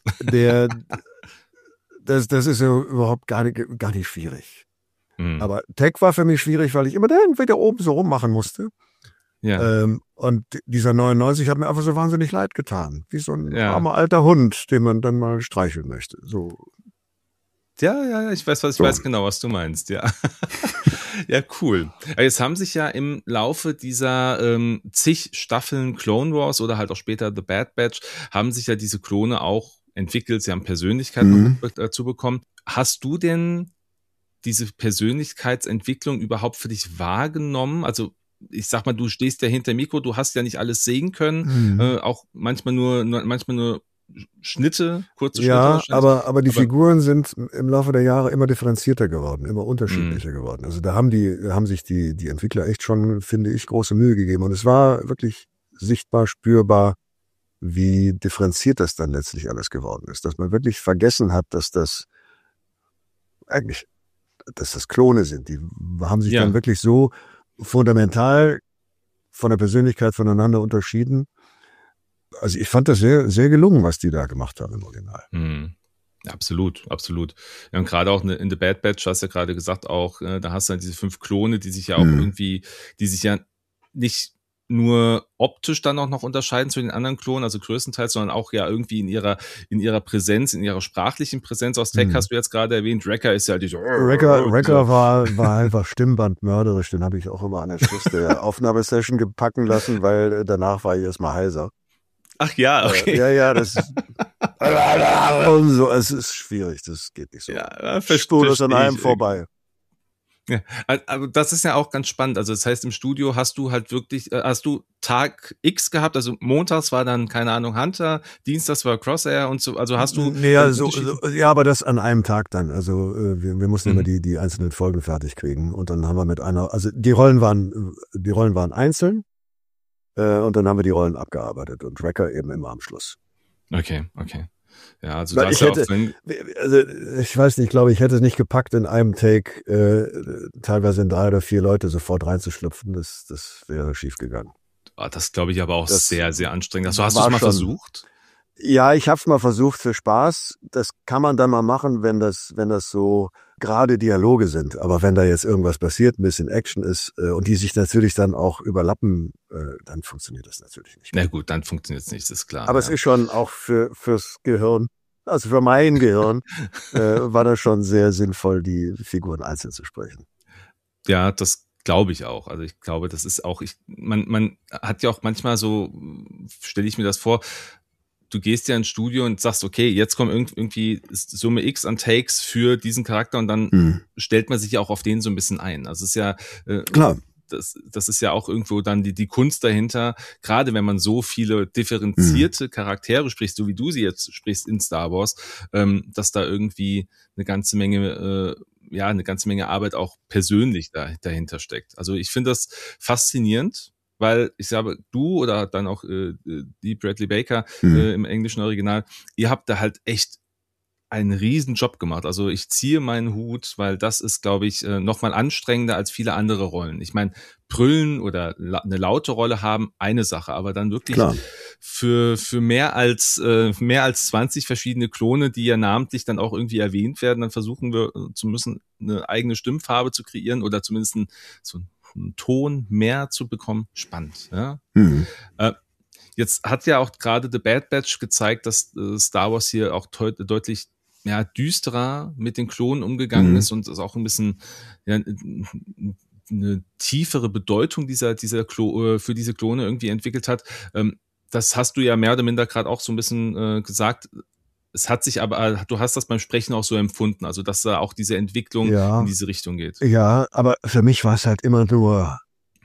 Das ist ja überhaupt gar nicht schwierig. Aber Tech war für mich schwierig, weil ich immer irgendwie da oben so rummachen musste. Ja. Und dieser 99 hat mir einfach so wahnsinnig leid getan. Wie so ein armer alter Hund, den man dann mal streicheln möchte. So. Ja, ich weiß genau, was du meinst, ja. Ja, cool. Jetzt haben sich ja im Laufe dieser zig Staffeln Clone Wars oder halt auch später The Bad Batch, haben sich ja diese Klone auch entwickelt, sie haben Persönlichkeit noch dazu bekommen. Hast du denn diese Persönlichkeitsentwicklung überhaupt für dich wahrgenommen? Also ich sag mal, du stehst ja hinter Mikro, du hast ja nicht alles sehen können, auch manchmal nur Schnitte, kurze Schnitte. Ja, aber die Figuren sind im Laufe der Jahre immer differenzierter geworden, immer unterschiedlicher geworden. Also da haben sich die Entwickler echt schon, finde ich, große Mühe gegeben. Und es war wirklich sichtbar, spürbar, wie differenziert das dann letztlich alles geworden ist. Dass man wirklich vergessen hat, dass das Klone sind. Die haben sich dann wirklich so fundamental von der Persönlichkeit voneinander unterschieden. Also ich fand das sehr, sehr gelungen, was die da gemacht haben im Original. Absolut. Ja, und gerade auch in The Bad Batch, hast du ja gerade gesagt, auch da hast du dann diese 5 Klone, die sich ja auch irgendwie, die sich ja nicht nur optisch dann auch noch unterscheiden zu den anderen Klonen, also größtenteils, sondern auch ja irgendwie in ihrer Präsenz, in ihrer sprachlichen Präsenz. Aus Tech hast du jetzt gerade erwähnt, Wrecker ist ja dieser... Wrecker war einfach stimmbandmörderisch, den habe ich auch immer an den Schluss der Aufnahmesession gepacken lassen, weil danach war ich erstmal heiser. Ach ja, okay. Ja, das und so, es ist schwierig, das geht nicht so. Ja, Spur das an einem vorbei. Ja, aber das ist ja auch ganz spannend. Also das heißt, im Studio hast du halt wirklich, hast du Tag X gehabt, also montags war dann, keine Ahnung, Hunter, dienstags war Crosshair und so, also hast du... Ja, aber das an einem Tag dann. Also wir mussten immer die einzelnen Folgen fertig kriegen und dann haben wir also die Rollen waren einzeln und dann haben wir die Rollen abgearbeitet und Wrecker eben immer am Schluss. Okay. Ja, also ich weiß nicht, ich glaube, ich hätte es nicht gepackt, in einem Take teilweise in 3 oder 4 Leute sofort reinzuschlüpfen. Das wäre schief gegangen. Das glaube ich aber auch sehr, sehr anstrengend. Also hast du es mal versucht? Ja, ich habe es mal versucht für Spaß. Das kann man dann mal machen, wenn das so gerade Dialoge sind. Aber wenn da jetzt irgendwas passiert, ein bisschen Action ist und die sich natürlich dann auch überlappen, dann funktioniert das natürlich nicht. Na gut, dann funktioniert es nicht, ist klar. Aber es ist schon auch fürs Gehirn, also für mein Gehirn, war das schon sehr sinnvoll, die Figuren einzeln zu sprechen. Ja, das glaube ich auch. Also ich glaube, das ist auch, man hat ja auch manchmal so, stelle ich mir das vor, du gehst ja ins Studio und sagst, okay, jetzt kommen irgendwie Summe X an Takes für diesen Charakter und dann stellt man sich ja auch auf den so ein bisschen ein. Also es ist ja klar. Das ist ja auch irgendwo dann die Kunst dahinter, gerade wenn man so viele differenzierte Charaktere spricht, so wie du sie jetzt sprichst in Star Wars, dass da irgendwie eine ganze Menge Arbeit auch persönlich dahinter steckt. Also ich finde das faszinierend, weil ich sage, du oder dann auch die Bradley Baker im englischen Original, ihr habt da halt echt einen riesen Job gemacht. Also ich ziehe meinen Hut, weil das ist, glaube ich, noch mal anstrengender als viele andere Rollen. Ich meine, brüllen oder eine laute Rolle haben, eine Sache, aber dann wirklich für mehr als 20 verschiedene Klone, die ja namentlich dann auch irgendwie erwähnt werden, dann versuchen wir zu müssen, eine eigene Stimmfarbe zu kreieren oder zumindest so einen Ton mehr zu bekommen. Spannend. Ja? Jetzt hat ja auch gerade The Bad Batch gezeigt, dass Star Wars hier auch deutlich düsterer mit den Klonen umgegangen ist und es auch ein bisschen eine tiefere Bedeutung für diese Klone irgendwie entwickelt hat. Das hast du ja mehr oder minder gerade auch so ein bisschen gesagt. Es hat sich aber, du hast das beim Sprechen auch so empfunden, also dass da auch diese Entwicklung in diese Richtung geht. Ja, aber für mich war es halt immer nur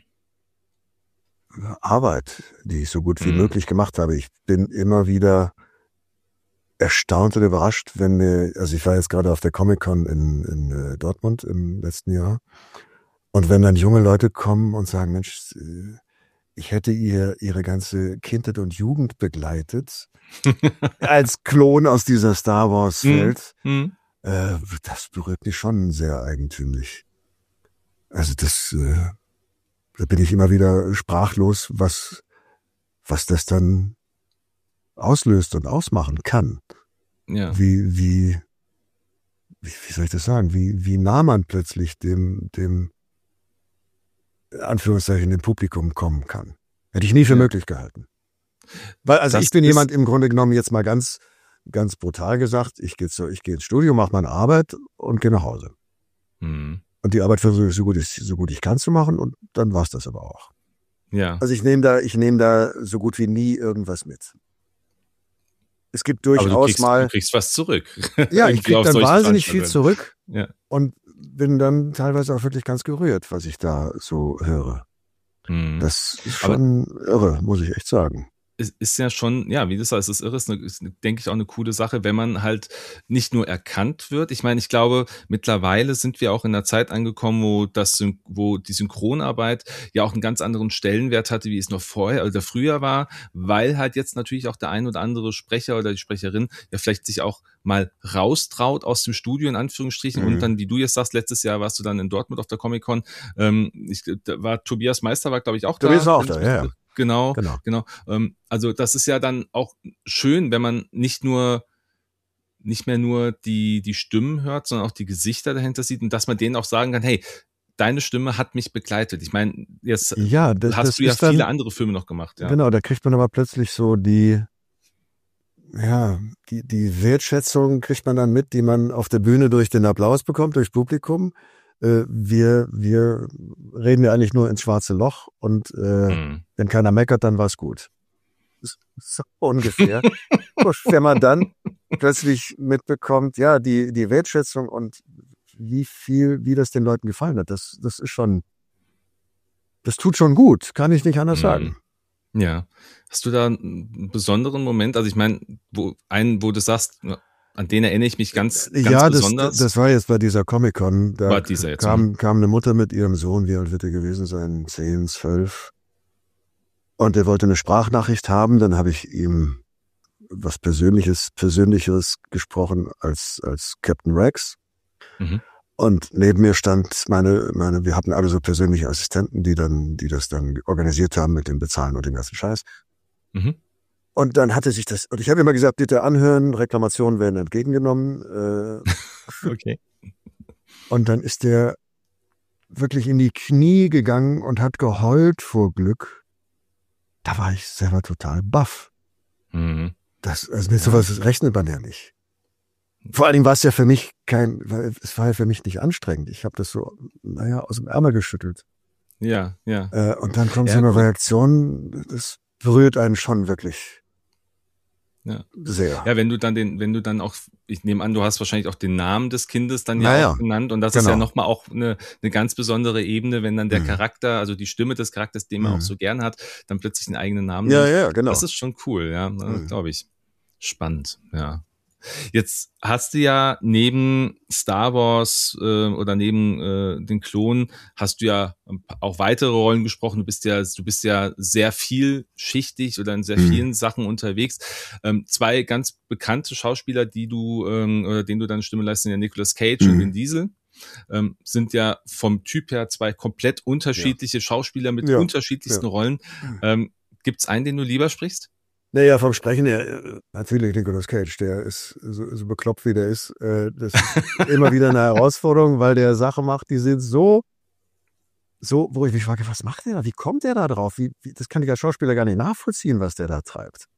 Arbeit, die ich so gut wie möglich gemacht habe. Ich bin immer wieder erstaunt und überrascht, also ich war jetzt gerade auf der Comic-Con in Dortmund im letzten Jahr und wenn dann junge Leute kommen und sagen, Mensch, ich hätte ihre ganze Kindheit und Jugend begleitet als Klon aus dieser Star Wars Welt. Das berührt mich schon sehr eigentümlich. Also da bin ich immer wieder sprachlos, was das dann auslöst und ausmachen kann. Ja. Wie soll ich das sagen? Wie nah man plötzlich dem Anführungszeichen dem Publikum kommen kann. Hätte ich nie für möglich gehalten. Weil, also ich bin jemand im Grunde genommen jetzt mal ganz brutal gesagt, ich gehe ins Studio, mache meine Arbeit und gehe nach Hause. Mhm. Und die Arbeit versuche ich so gut ich kann zu machen und dann war's das aber auch. Ja. Also ich nehme da so gut wie nie irgendwas mit. Es gibt durchaus du kriegst was zurück. Ja, ich kriege dann wahnsinnig viel zurück. Ja. Und bin dann teilweise auch wirklich ganz gerührt, was ich da so höre. Mhm. Das ist schon irre, muss ich echt sagen. Es ist ja schon, ja, wie du sagst, es ist irre, ist, denke ich, auch eine coole Sache, wenn man halt nicht nur erkannt wird. Ich meine, ich glaube, mittlerweile sind wir auch in einer Zeit angekommen, wo die Synchronarbeit ja auch einen ganz anderen Stellenwert hatte, wie es noch vorher oder früher war, weil halt jetzt natürlich auch der ein oder andere Sprecher oder die Sprecherin ja vielleicht sich auch mal raustraut aus dem Studio, in Anführungsstrichen, und dann, wie du jetzt sagst, letztes Jahr warst du dann in Dortmund auf der Comic-Con, Tobias Meister war, glaube ich, auch da. Tobias war auch da, ja. Genau. Also das ist ja dann auch schön, wenn man nicht mehr nur die Stimmen hört, sondern auch die Gesichter dahinter sieht und dass man denen auch sagen kann, hey, deine Stimme hat mich begleitet. Ich meine, jetzt hast du ja viele andere Filme noch gemacht. Ja. Genau, da kriegt man aber plötzlich so die Wertschätzung kriegt man dann mit, die man auf der Bühne durch den Applaus bekommt, durchs Publikum. Wir reden ja eigentlich nur ins schwarze Loch und wenn keiner meckert, dann war's gut. So ungefähr. Wenn man dann plötzlich mitbekommt, ja, die Wertschätzung und wie das den Leuten gefallen hat, das ist schon, das tut schon gut, kann ich nicht anders sagen. Ja. Hast du da einen besonderen Moment? Also ich meine, wo du sagst, an den erinnere ich mich ganz besonders. Das war jetzt bei dieser Comic-Con. Da kam kam eine Mutter mit ihrem Sohn, wie alt wird er gewesen sein? 10, 12. Und er wollte eine Sprachnachricht haben. Dann habe ich ihm was Persönlicheres gesprochen als Captain Rex. Mhm. Und neben mir stand wir hatten alle so persönliche Assistenten, die das dann organisiert haben mit dem Bezahlen und dem ganzen Scheiß. Mhm. Und dann hatte sich das, und ich habe immer gesagt, bitte anhören, Reklamationen werden entgegengenommen. Okay. Und dann ist der wirklich in die Knie gegangen und hat geheult vor Glück. Da war ich selber total baff. Mhm. Mit sowas rechnet man ja nicht. Vor allen Dingen war es ja für mich nicht anstrengend. Ich habe das so, aus dem Ärmel geschüttelt. Ja. Und dann kommt so eine Reaktion, das berührt einen schon wirklich. Ja. Sehr. Ja, wenn du dann auch, ich nehme an, du hast wahrscheinlich auch den Namen des Kindes dann auch genannt und das ist ja nochmal auch eine ganz besondere Ebene, wenn dann der Charakter, also die Stimme des Charakters, den man auch so gern hat, dann plötzlich einen eigenen Namen nimmt. Ja, genau. Das ist schon cool, ja, glaube ich. Spannend, ja. Jetzt hast du ja neben Star Wars oder neben den Klonen hast du ja auch weitere Rollen gesprochen. Du bist ja sehr vielschichtig oder in sehr vielen Sachen unterwegs. 2 ganz bekannte Schauspieler, denen du deine Stimme leistest, sind ja Nicolas Cage und Vin Diesel. Sind ja vom Typ her 2 komplett unterschiedliche Schauspieler mit unterschiedlichsten Rollen. Gibt's einen, den du lieber sprichst? Naja, vom Sprechen her, natürlich Nicolas Cage, der ist so bekloppt, wie der ist. Das ist immer wieder eine Herausforderung, weil der Sachen macht, die sind so, wo ich mich frage, was macht der da? Wie kommt der da drauf? Das kann ich als Schauspieler gar nicht nachvollziehen, was der da treibt.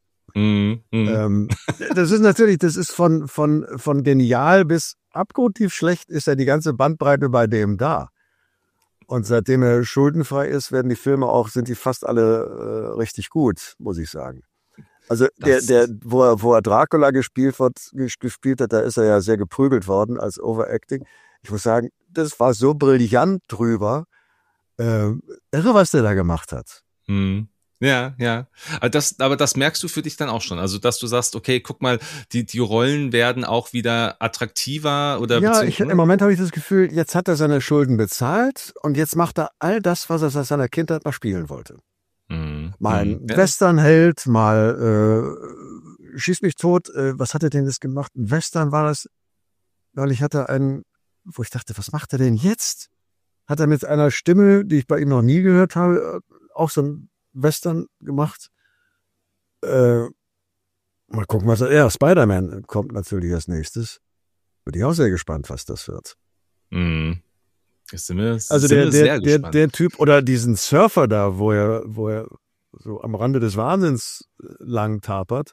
Das ist natürlich, von genial bis abgrundtief schlecht ist ja die ganze Bandbreite bei dem da. Und seitdem er schuldenfrei ist, sind die fast alle richtig gut, muss ich sagen. Also wo er Dracula gespielt hat, da ist er ja sehr geprügelt worden als Overacting. Ich muss sagen, das war so brillant drüber. Irre, was der da gemacht hat. Ja. Aber das merkst du für dich dann auch schon. Also, dass du sagst, okay, guck mal, die Rollen werden auch wieder attraktiver oder. Ja, im Moment habe ich das Gefühl, jetzt hat er seine Schulden bezahlt und jetzt macht er all das, was er seit seiner Kindheit mal spielen wollte. Mal ein Westernheld, mal Schieß mich tot. Was hat er denn das gemacht? Ein Western war das. neulich hat er einen, wo ich dachte, was macht er denn jetzt? Hat er mit einer Stimme, die ich bei ihm noch nie gehört habe, auch so ein Western gemacht. Mal gucken, was Spider-Man kommt natürlich als nächstes. Bin ich auch sehr gespannt, was das wird. Mhm. Also der Typ oder diesen Surfer da, wo er so am Rande des Wahnsinns lang tapert,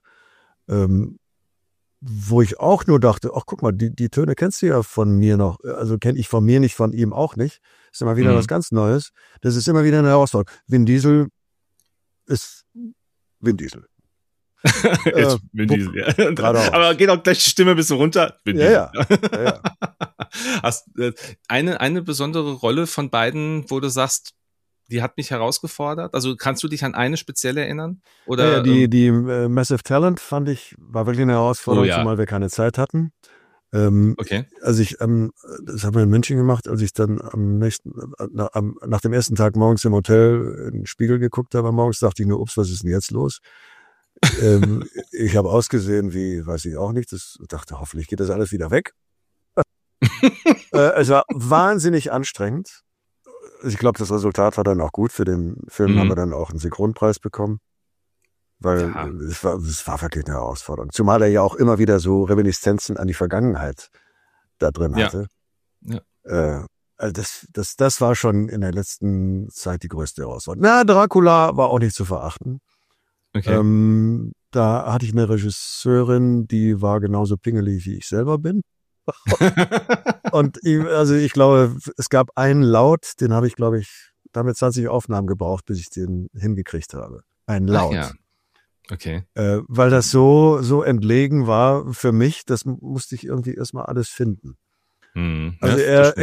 wo ich auch nur dachte, ach guck mal, die Töne kennst du ja von mir noch, also kenne ich von mir nicht, von ihm auch nicht. Ist immer wieder was ganz Neues. Das ist immer wieder eine Herausforderung. Vin Diesel ist Vin Diesel. Vin Diesel, ja. Aber geht auch gleich die Stimme ein bisschen runter. Vin Diesel. Ja. Hast eine besondere Rolle von beiden, wo du sagst, die hat mich herausgefordert? Also kannst du dich an eine spezielle erinnern? Oder, die Massive Talent war wirklich eine Herausforderung, zumal wir keine Zeit hatten. Okay. Also das haben wir in München gemacht, als ich dann nach dem ersten Tag morgens im Hotel in den Spiegel geguckt habe, morgens dachte ich nur, ups, was ist denn jetzt los? Ich habe ausgesehen wie, weiß ich auch nicht, dachte, hoffentlich geht das alles wieder weg. Es war wahnsinnig anstrengend. Ich glaube, das Resultat war dann auch gut. Für den Film haben wir dann auch einen Synchronpreis bekommen. Weil es war wirklich eine Herausforderung. Zumal er ja auch immer wieder so Reminiszenzen an die Vergangenheit da drin hatte. Ja. Also das war schon in der letzten Zeit die größte Herausforderung. Na, Dracula war auch nicht zu verachten. Okay. Da hatte ich eine Regisseurin, die war genauso pingelig, wie ich selber bin. Und ich glaube, es gab einen Laut, den habe ich, glaube ich, damit 20 Aufnahmen gebraucht, bis ich den hingekriegt habe. Ein Laut. Ach ja. Okay. Weil das so entlegen war für mich, das musste ich irgendwie erstmal alles finden. Also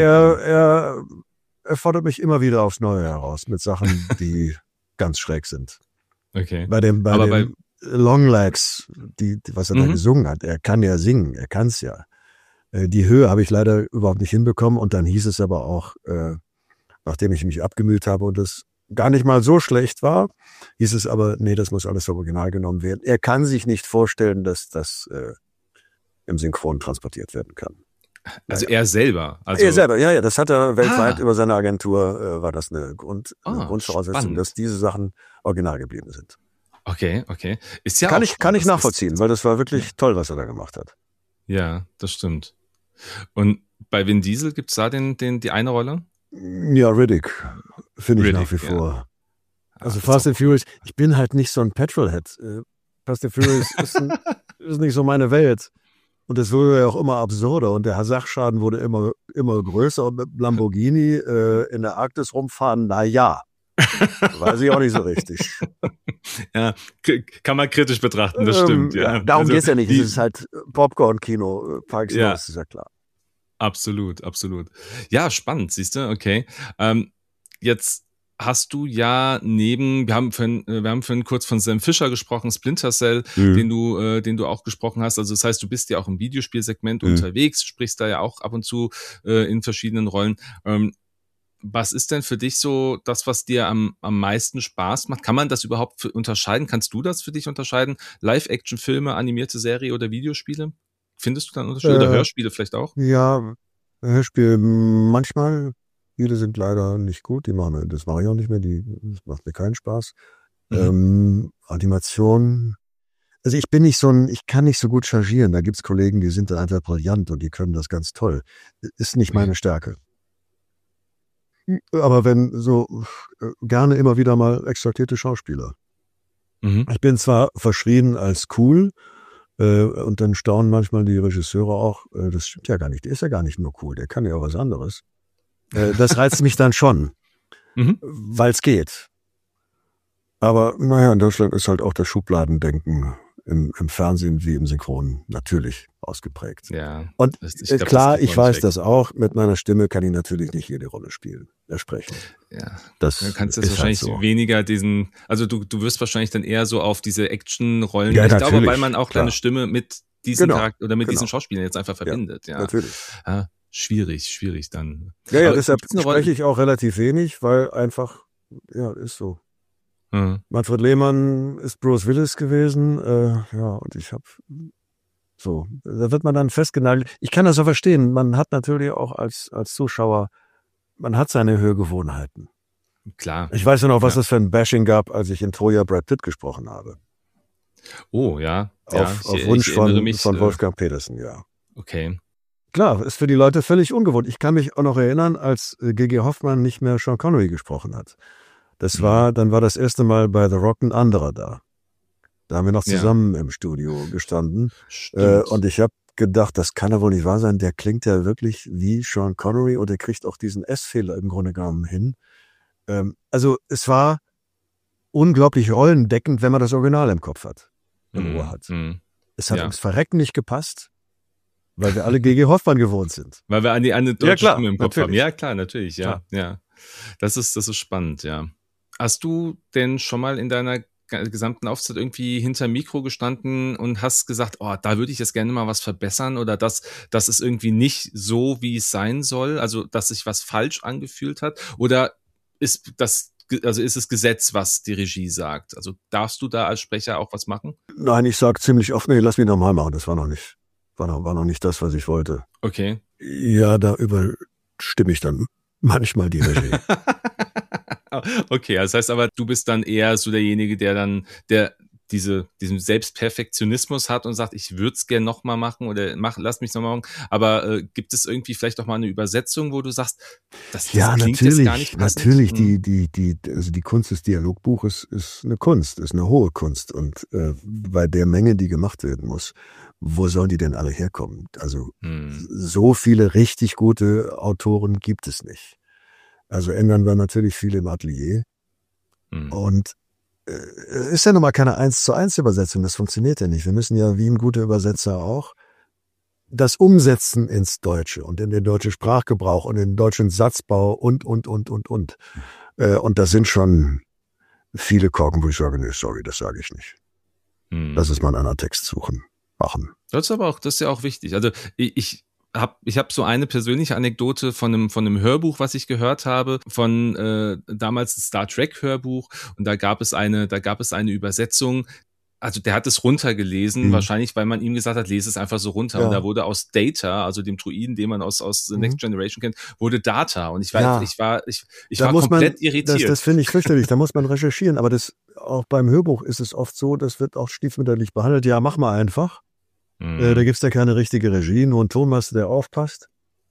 er fordert mich immer wieder aufs Neue heraus mit Sachen, die ganz schräg sind. Okay. Bei dem Longlegs, was er da gesungen hat, er kann ja singen, er kann es ja. Die Höhe habe ich leider überhaupt nicht hinbekommen und dann hieß es aber auch, nachdem ich mich abgemüht habe und das gar nicht mal so schlecht war, hieß es aber, nee, das muss alles vom Original genommen werden. Er kann sich nicht vorstellen, dass das im Synchron transportiert werden kann. Also er selber? Er selber, ja, das hat er weltweit über seine Agentur, war das eine Grundvoraussetzung, spannend, dass diese Sachen original geblieben sind. Okay. Ist ja kann ich nachvollziehen, weil das war wirklich toll, was er da gemacht hat. Ja, das stimmt. Und bei Vin Diesel gibt's da die eine Rolle? Ja, Riddick, finde ich nach wie vor. Also Fast and Furious, ich bin halt nicht so ein Petrolhead. Fast and Furious ist nicht so meine Welt. Und es wurde ja auch immer absurder und der Sachschaden wurde immer größer und mit Lamborghini in der Arktis rumfahren, weiß ich auch nicht so richtig. Ja, kann man kritisch betrachten, das stimmt. Ja. Darum geht's ja nicht, es ist halt Popcorn-Kino, par excellence, ist ja klar. Absolut. Ja, spannend, siehst du, okay. Jetzt hast du ja wir haben vorhin kurz von Sam Fisher gesprochen, Splinter Cell, den du auch gesprochen hast. Also das heißt, du bist ja auch im Videospielsegment unterwegs, sprichst da ja auch ab und zu in verschiedenen Rollen. Was ist denn für dich so das, was dir am meisten Spaß macht? Kann man das überhaupt unterscheiden? Kannst du das für dich unterscheiden? Live-Action-Filme, animierte Serie oder Videospiele? Findest du da einen Unterschied? Oder Hörspiele vielleicht auch? Ja, Hörspiele manchmal. Viele sind leider nicht gut. Das mache ich auch nicht mehr. Das macht mir keinen Spaß. Animation. Also ich kann nicht so gut chargieren. Da gibt's Kollegen, die sind da einfach brillant und die können das ganz toll. Ist nicht meine Stärke. Aber gerne immer wieder mal exaltierte Schauspieler. Ich bin zwar verschrien als cool, und dann staunen manchmal die Regisseure auch, das stimmt ja gar nicht, der ist ja gar nicht nur cool, der kann ja auch was anderes. Das reizt mich dann schon, weil es geht. Aber in Deutschland ist halt auch das Schubladendenken im Fernsehen wie im Synchron natürlich ausgeprägt. Ja. Und klar, ich weiß das auch, mit meiner Stimme kann ich natürlich nicht jede Rolle sprechen. Ja. Dann kannst du das wahrscheinlich halt so. Weniger also du wirst wahrscheinlich dann eher so auf diese Action-Rollen, ja, ich glaube, weil man auch deine Stimme mit diesen Charakter oder mit diesen Schauspielern jetzt einfach verbindet. Ja, natürlich. Ja, schwierig dann. Ja, deshalb spreche ich auch relativ wenig, weil einfach, ist so. Manfred Lehmann ist Bruce Willis gewesen, und ich habe So, da wird man dann festgenagelt. Ich kann das auch verstehen. Man hat natürlich auch als Zuschauer, man hat seine Hörgewohnheiten. Klar. Ich weiß ja noch, was es für ein Bashing gab, als ich in Troja Brad Pitt gesprochen habe. Oh, ja. Auf Wunsch von Wolfgang Petersen, ja. Okay. Klar, ist für die Leute völlig ungewohnt. Ich kann mich auch noch erinnern, als G.G. Hoffmann nicht mehr Sean Connery gesprochen hat. Dann war das erste Mal bei The Rock ein anderer da. Da haben wir noch zusammen im Studio gestanden. Und ich habe gedacht, das kann ja wohl nicht wahr sein. Der klingt ja wirklich wie Sean Connery und der kriegt auch diesen S-Fehler im Grunde genommen hin. Also es war unglaublich rollendeckend, wenn man das Original im Kopf hat, im Ohr hat. Es hat ums Verrecken nicht gepasst, weil wir alle G.G. Hoffmann gewohnt sind. Weil wir eine deutsche Stimme im Kopf natürlich. haben. Ja, klar, natürlich, ja. Das ist spannend, ja. Hast du denn schon mal in deiner gesamten Aufzeit irgendwie hinter Mikro gestanden und hast gesagt, oh, da würde ich jetzt gerne mal was verbessern oder das ist irgendwie nicht so, wie es sein soll, also dass sich was falsch angefühlt hat? Oder ist es Gesetz, was die Regie sagt? Also darfst du da als Sprecher auch was machen? Nein, ich sage ziemlich oft, nee, lass mich nochmal machen, das war noch nicht das, was ich wollte. Okay. Ja, da überstimme ich dann manchmal die Regie. Okay, das heißt aber, du bist dann eher so derjenige, der diesen Selbstperfektionismus hat und sagt, ich würde es gerne nochmal machen oder lass mich nochmal machen. Aber gibt es irgendwie vielleicht auch mal eine Übersetzung, wo du sagst, das klingt jetzt gar nicht passend? Natürlich, die Kunst des Dialogbuches ist eine Kunst, ist eine hohe Kunst. Und bei der Menge, die gemacht werden muss, wo sollen die denn alle herkommen? Also so viele richtig gute Autoren gibt es nicht. Also ändern wir natürlich viel im Atelier. Und ist ja nun mal keine 1:1 Übersetzung, das funktioniert ja nicht. Wir müssen ja, wie ein guter Übersetzer auch, das umsetzen ins Deutsche und in den deutschen Sprachgebrauch und in den deutschen Satzbau und. Und da sind schon viele Korken, wo ich sage, nee, sorry, das sage ich nicht. Lass es mal einen anderen Text machen. Das ist ja auch wichtig. Also ich habe so eine persönliche Anekdote von einem Hörbuch, was ich gehört habe, von damals das Star Trek Hörbuch, und da gab es eine Übersetzung. Also der hat es runtergelesen, wahrscheinlich, weil man ihm gesagt hat, lese es einfach so runter. Ja. Und da wurde aus Data, also dem Druiden, den man aus The Next Generation kennt, wurde Data. Und ich war komplett irritiert. Das finde ich fürchterlich, da muss man recherchieren. Aber auch beim Hörbuch ist es oft so, das wird auch stiefmütterlich behandelt. Ja, mach mal einfach. Da gibt's ja keine richtige Regie, nur ein Tonmeister, der aufpasst.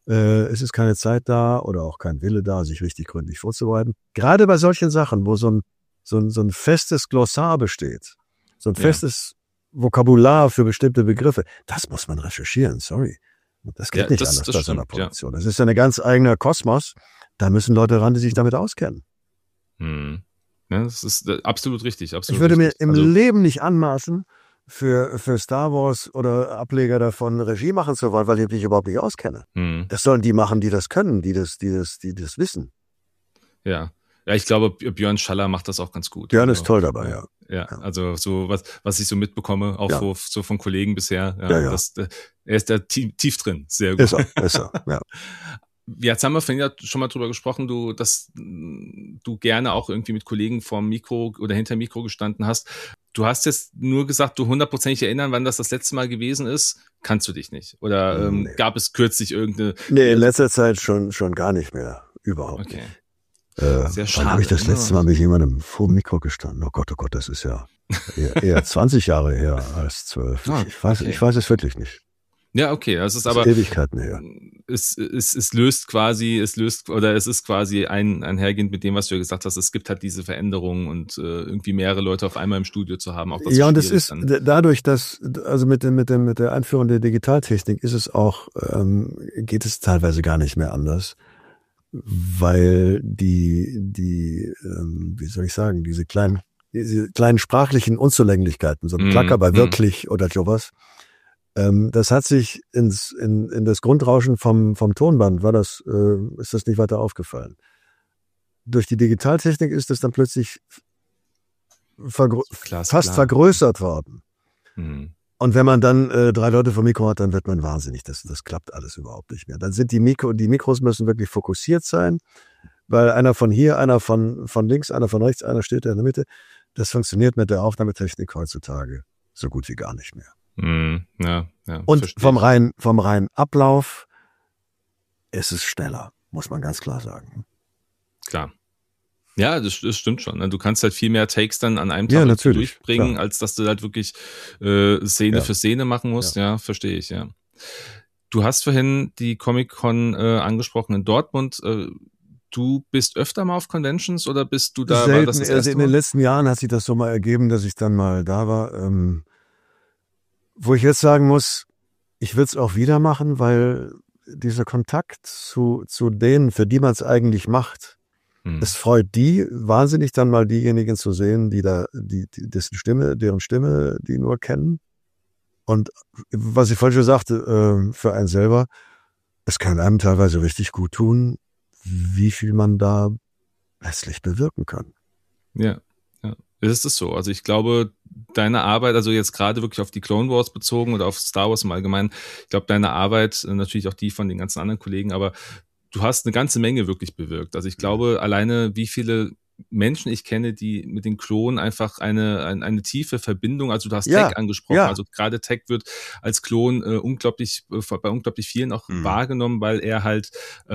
Es ist keine Zeit da oder auch kein Wille da, sich richtig gründlich vorzubereiten. Gerade bei solchen Sachen, wo so ein festes Glossar besteht, so ein festes Vokabular für bestimmte Begriffe, das muss man recherchieren, sorry. Das geht nicht anders bei so einer Produktion. Das ist ja ein ganz eigener Kosmos. Da müssen Leute ran, die sich damit auskennen. Ja, das ist absolut richtig. Ich würde mir im Leben nicht anmaßen, für Star Wars oder Ableger davon Regie machen zu wollen, weil ich mich überhaupt nicht auskenne. Das sollen die machen, die das können, die das wissen. Ja, ich glaube, Björn Schaller macht das auch ganz gut. Björn ist toll dabei, ja. Ja, also so was ich so mitbekomme, auch so von Kollegen bisher. Ja. Er ist da tief drin, sehr gut. Ist er, ja. Jetzt haben wir vorhin ja schon mal drüber gesprochen, dass du gerne auch irgendwie mit Kollegen vorm Mikro oder hinter Mikro gestanden hast. Du hast jetzt nur gesagt, du 100%ig erinnern, wann das letzte Mal gewesen ist. Kannst du dich nicht? Oder gab es kürzlich irgendeine... Nee, in letzter Zeit schon gar nicht mehr. Überhaupt nicht. Sehr schade. Wann habe ich das letzte Mal mit jemandem vor dem Mikro gestanden? Oh Gott, das ist ja eher 20 Jahre her als 12. Ich weiß es wirklich nicht. Ja, okay, das ist aber Ewigkeiten her. Es ist quasi einhergehend mit dem, was du ja gesagt hast. Es gibt halt diese Veränderungen und irgendwie mehrere Leute auf einmal im Studio zu haben. Auch das und es ist dadurch, dass also mit der Einführung der Digitaltechnik ist es auch geht es teilweise gar nicht mehr anders, weil die wie soll ich sagen, diese kleinen sprachlichen Unzulänglichkeiten, so ein Klacker bei wirklich oder sowas. Das hat sich in das Grundrauschen vom Tonband ist das nicht weiter aufgefallen. Durch die Digitaltechnik ist es dann plötzlich fast vergrößert worden. Und wenn man dann 3 Leute vom Mikro hat, dann wird man wahnsinnig. Das klappt alles überhaupt nicht mehr. Dann sind die Mikros müssen wirklich fokussiert sein, weil einer von hier, einer von links, einer von rechts, einer steht in der Mitte. Das funktioniert mit der Aufnahmetechnik heutzutage so gut wie gar nicht mehr. Ja, und vom reinen Ablauf ist es schneller, muss man ganz klar sagen. Klar. Ja, das stimmt schon. Du kannst halt viel mehr Takes dann an einem Tag durchbringen, klar, als dass du halt wirklich Szene für Szene machen musst. Ja, verstehe ich, ja. Du hast vorhin die Comic-Con angesprochen in Dortmund. Du bist öfter mal auf Conventions oder bist du da? Selten. War das erste also in den letzten Jahren hat sich das so mal ergeben, dass ich dann mal da war. Wo ich jetzt sagen muss, ich würde es auch wieder machen, weil dieser Kontakt zu denen, für die man es eigentlich macht, es freut die wahnsinnig, dann mal diejenigen zu sehen, die da, deren Stimme die nur kennen. Und was ich vorhin schon sagte, für einen selber, es kann einem teilweise richtig gut tun, wie viel man da letztlich bewirken kann. Ja. Ist es so? Also ich glaube, deine Arbeit, also jetzt gerade wirklich auf die Clone Wars bezogen oder auf Star Wars im Allgemeinen, ich glaube, deine Arbeit, natürlich auch die von den ganzen anderen Kollegen, aber du hast eine ganze Menge wirklich bewirkt. Also ich glaube, alleine wie viele Menschen ich kenne, die mit den Klonen einfach eine tiefe Verbindung, also du hast Tech angesprochen, also gerade Tech wird als Klon bei unglaublich vielen auch wahrgenommen, weil er halt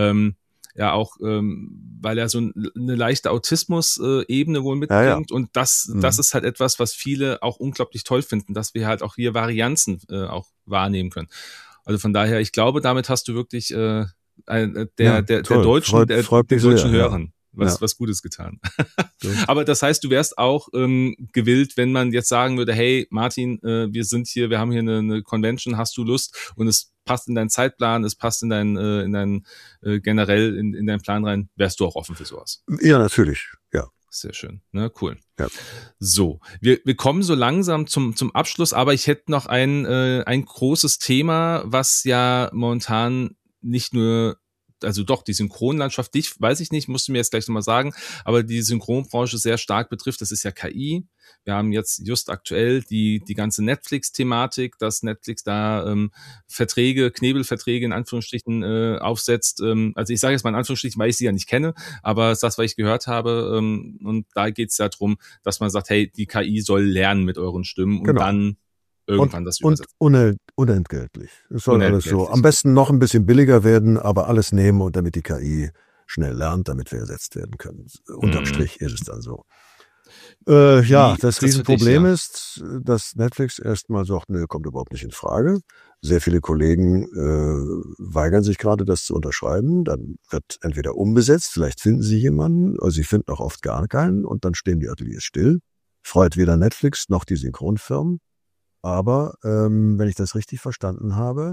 weil er so eine leichte Autismus-Ebene wohl mitbringt. Und das ist halt etwas, was viele auch unglaublich toll finden, dass wir halt auch hier Varianzen auch wahrnehmen können. Also von daher, ich glaube, damit hast du wirklich den deutschen Hörern was Gutes getan. Aber das heißt, du wärst auch gewillt, wenn man jetzt sagen würde, hey Martin, wir haben hier eine Convention, hast du Lust? Und es passt in deinen Zeitplan, es passt in deinen generell in deinen Plan rein, wärst du auch offen für sowas? Ja, natürlich, ja. Sehr schön, ne, cool. Ja. So, wir kommen so langsam zum Abschluss, aber ich hätte noch ein großes Thema, was ja momentan nicht nur, also doch, die Synchronlandschaft, weiß ich nicht, musst du mir jetzt gleich nochmal sagen, aber die Synchronbranche sehr stark betrifft, das ist ja KI. Wir haben jetzt just aktuell die ganze Netflix-Thematik, dass Netflix da Knebelverträge in Anführungsstrichen aufsetzt. Also ich sage jetzt mal in Anführungsstrichen, weil ich sie ja nicht kenne, aber das, was ich gehört habe. Und da geht es ja darum, dass man sagt, hey, die KI soll lernen mit euren Stimmen und dann irgendwann das übersetzen. Und unentgeltlich. Es soll alles so am besten noch ein bisschen billiger werden, aber alles nehmen und damit die KI schnell lernt, damit wir ersetzt werden können. Unterm Strich ist es dann so. Das Riesenproblem ist, dass Netflix erstmal sagt, nö, kommt überhaupt nicht in Frage. Sehr viele Kollegen weigern sich gerade, das zu unterschreiben. Dann wird entweder umbesetzt, vielleicht finden sie jemanden, oder sie finden auch oft gar keinen und dann stehen die Ateliers still. Freut weder Netflix noch die Synchronfirmen. Aber wenn ich das richtig verstanden habe,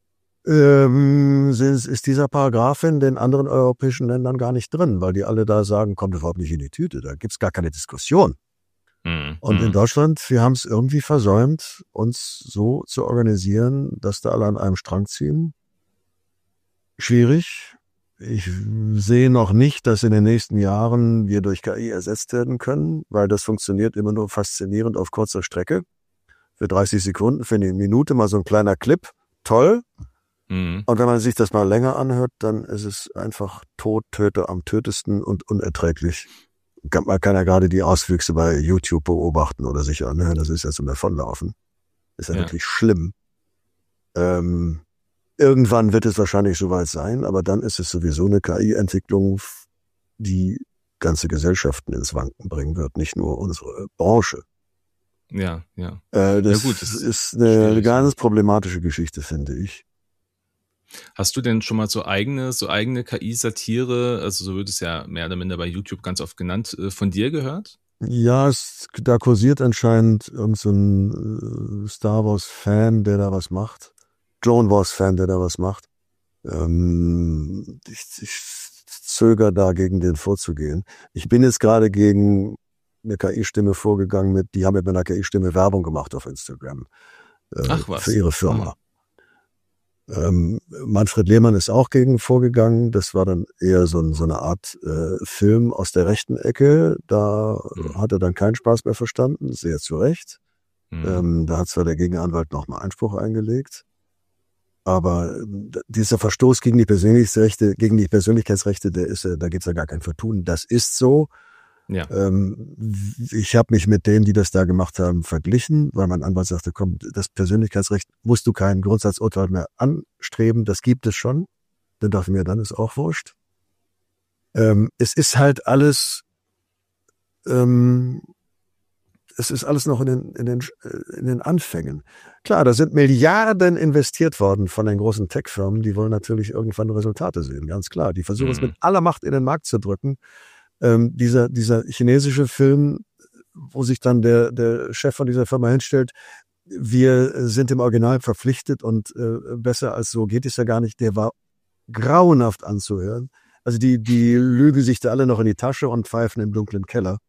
ist dieser Paragraph in den anderen europäischen Ländern gar nicht drin, weil die alle da sagen, kommt überhaupt nicht in die Tüte. Da gibt's gar keine Diskussion. Und in Deutschland, wir haben es irgendwie versäumt, uns so zu organisieren, dass da alle an einem Strang ziehen. Schwierig. Ich sehe noch nicht, dass in den nächsten Jahren wir durch KI ersetzt werden können, weil das funktioniert immer nur faszinierend auf kurzer Strecke. Für 30 Sekunden, für eine Minute mal so ein kleiner Clip. Toll. Und wenn man sich das mal länger anhört, dann ist es einfach Töte am tötesten und unerträglich. Man kann ja gerade die Auswüchse bei YouTube beobachten oder sich anhören. Das ist ja zum Davonlaufen. Ist ja wirklich schlimm. Irgendwann wird es wahrscheinlich soweit sein, aber dann ist es sowieso eine KI-Entwicklung, die ganze Gesellschaften ins Wanken bringen wird, nicht nur unsere Branche. Das ist eine ganz problematische Geschichte, finde ich. Hast du denn schon mal so eigene KI-Satire, also so wird es ja mehr oder minder bei YouTube ganz oft genannt, von dir gehört? Ja, da kursiert anscheinend irgend so ein Star Wars-Fan, der da was macht. Clone Wars-Fan, der da was macht. Ich zögere da, gegen den vorzugehen. Ich bin jetzt gerade gegen eine KI-Stimme vorgegangen die haben mit meiner KI-Stimme Werbung gemacht auf Instagram. Für ihre Firma. Manfred Lehmann ist auch gegen vorgegangen. Das war dann eher so eine Art Film aus der rechten Ecke. Da hat er dann keinen Spaß mehr verstanden, sehr zu Recht. Da hat zwar der Gegenanwalt nochmal Einspruch eingelegt, aber dieser Verstoß gegen die Persönlichkeitsrechte, da gibt's ja gar kein Vertun. Das ist so. Ja. Ich habe mich mit denen, die das da gemacht haben, verglichen, weil mein Anwalt sagte, komm, das Persönlichkeitsrecht musst du kein Grundsatzurteil mehr anstreben, das gibt es schon. Dann dachte ich mir, dann ist auch wurscht. Es ist halt alles, es ist alles noch in den Anfängen. Klar, da sind Milliarden investiert worden von den großen Tech-Firmen, die wollen natürlich irgendwann Resultate sehen, ganz klar. Die versuchen es mit aller Macht in den Markt zu drücken. Dieser chinesische Film, wo sich dann der Chef von dieser Firma hinstellt, wir sind im Original verpflichtet und besser als so geht es ja gar nicht, der war grauenhaft anzuhören. Also die lügen sich da alle noch in die Tasche und pfeifen im dunklen Keller.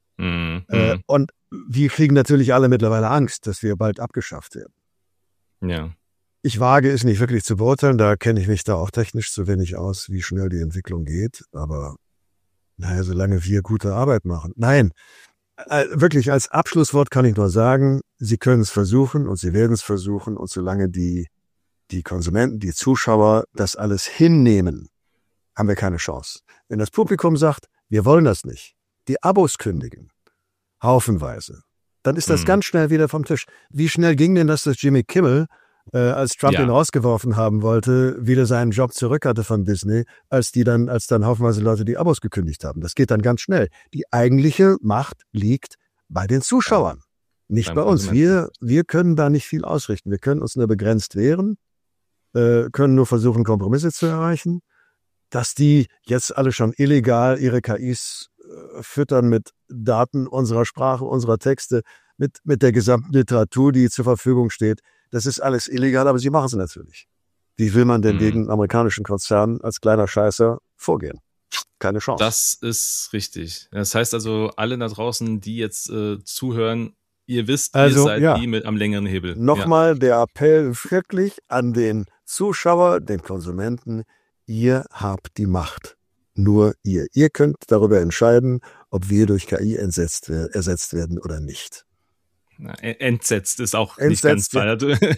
Und wir kriegen natürlich alle mittlerweile Angst, dass wir bald abgeschafft werden. Ja. Ich wage es nicht wirklich zu beurteilen, da kenne ich mich da auch technisch zu wenig aus, wie schnell die Entwicklung geht, aber naja, solange wir gute Arbeit machen. Nein, wirklich als Abschlusswort kann ich nur sagen, Sie können es versuchen und Sie werden es versuchen und solange die Konsumenten, die Zuschauer das alles hinnehmen, haben wir keine Chance. Wenn das Publikum sagt, wir wollen das nicht, die Abos kündigen, haufenweise, dann ist das ganz schnell wieder vom Tisch. Wie schnell ging denn das, dass Jimmy Kimmel, als Trump ihn rausgeworfen haben wollte, wieder seinen Job zurück hatte von Disney, als dann haufenweise Leute die Abos gekündigt haben. Das geht dann ganz schnell. Die eigentliche Macht liegt bei den Zuschauern, nicht bei uns. Wir können da nicht viel ausrichten. Wir können uns nur begrenzt wehren, können nur versuchen, Kompromisse zu erreichen. Dass die jetzt alle schon illegal ihre KIs füttern mit Daten unserer Sprache, unserer Texte, mit der gesamten Literatur, die zur Verfügung steht. Das ist alles illegal, aber sie machen es natürlich. Wie will man denn gegen einen amerikanischen Konzern als kleiner Scheißer vorgehen? Keine Chance. Das ist richtig. Das heißt also, alle da draußen, die jetzt zuhören, ihr wisst, ihr seid die mit am längeren Hebel. Nochmal der Appell wirklich an den Zuschauer, den Konsumenten, ihr habt die Macht. Nur ihr. Ihr könnt darüber entscheiden, ob wir durch KI ersetzt werden oder nicht. Entsetzt ist auch nicht ganz falsch.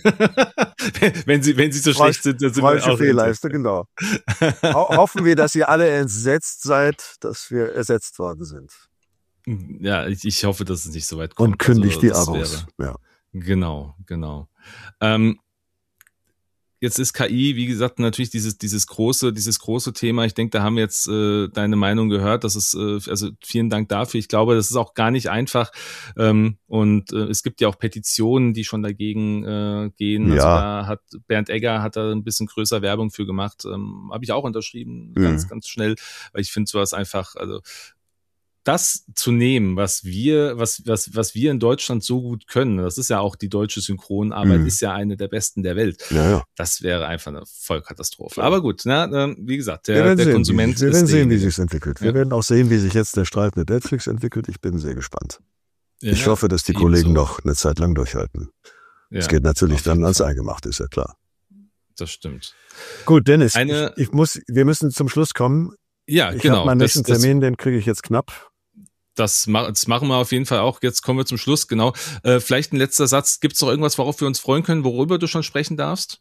wenn sie so schlecht sind, dann sind wir auch Fehlleiste, genau. Hoffen wir, dass ihr alle entsetzt seid, dass wir ersetzt worden sind. Ja, ich hoffe, dass es nicht so weit kommt. Und kündigt die Abos. Ja. Genau. Jetzt ist KI, wie gesagt, natürlich dieses große Thema. Ich denke, da haben wir jetzt deine Meinung gehört. Das ist also vielen Dank dafür. Ich glaube, das ist auch gar nicht einfach. Und es gibt ja auch Petitionen, die schon dagegen gehen. Also da hat Bernd Egger da ein bisschen größer Werbung für gemacht. Habe ich auch unterschrieben, ganz schnell, weil ich finde sowas einfach, also das zu nehmen, was wir in Deutschland so gut können, das ist ja auch die deutsche Synchronarbeit, ist ja eine der besten der Welt. Ja. Das wäre einfach eine Vollkatastrophe. Aber gut, wie gesagt, der Konsument wir werden sehen, wie sich entwickelt. Wir werden auch sehen, wie sich jetzt der Streit mit Netflix entwickelt. Ich bin sehr gespannt. Ich hoffe, dass die Kollegen noch eine Zeit lang durchhalten. Es geht natürlich dann ans Eingemachte, ist ja klar. Das stimmt. Gut, Dennis, wir müssen zum Schluss kommen. Ja, ich habe meinen nächsten Termin, den kriege ich jetzt knapp. Das machen wir auf jeden Fall auch. Jetzt kommen wir zum Schluss, genau. Vielleicht ein letzter Satz. Gibt es noch irgendwas, worauf wir uns freuen können, worüber du schon sprechen darfst?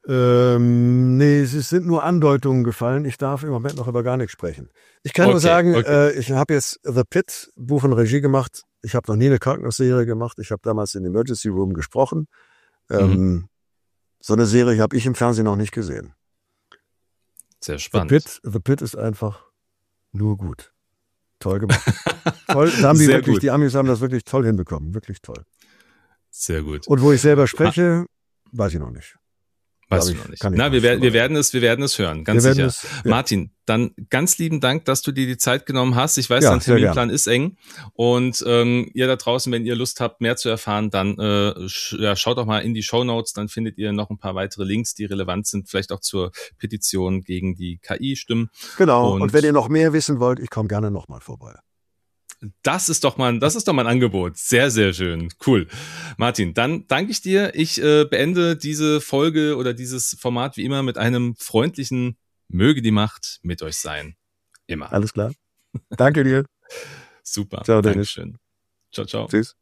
Nee, es sind nur Andeutungen gefallen. Ich darf im Moment noch über gar nichts sprechen. Ich kann nur sagen, ich habe jetzt The Pit, Buch und Regie gemacht. Ich habe noch nie eine Krankenhausserie gemacht. Ich habe damals in Emergency Room gesprochen. So eine Serie habe ich im Fernsehen noch nicht gesehen. Sehr spannend. The Pit ist einfach nur gut. Toll gemacht. Toll. Da haben die Amis haben das wirklich toll hinbekommen. Wirklich toll. Sehr gut. Und wo ich selber spreche, weiß ich noch nicht. Weißt du noch nicht. Na, wir werden es hören, ganz sicher. Martin, dann ganz lieben Dank, dass du dir die Zeit genommen hast. Ich weiß, dein Terminplan ist eng. Und ihr da draußen, wenn ihr Lust habt, mehr zu erfahren, dann schaut doch mal in die Shownotes, dann findet ihr noch ein paar weitere Links, die relevant sind, vielleicht auch zur Petition gegen die KI-Stimmen. Genau, und wenn ihr noch mehr wissen wollt, ich komme gerne nochmal vorbei. Das ist doch mal ein Angebot. Sehr, sehr schön. Cool. Martin, dann danke ich dir. Ich beende diese Folge oder dieses Format wie immer mit einem freundlichen Möge die Macht mit euch sein. Immer. Alles klar. Danke dir. Super. Ciao, Dennis. Dankeschön. Ciao, ciao. Tschüss.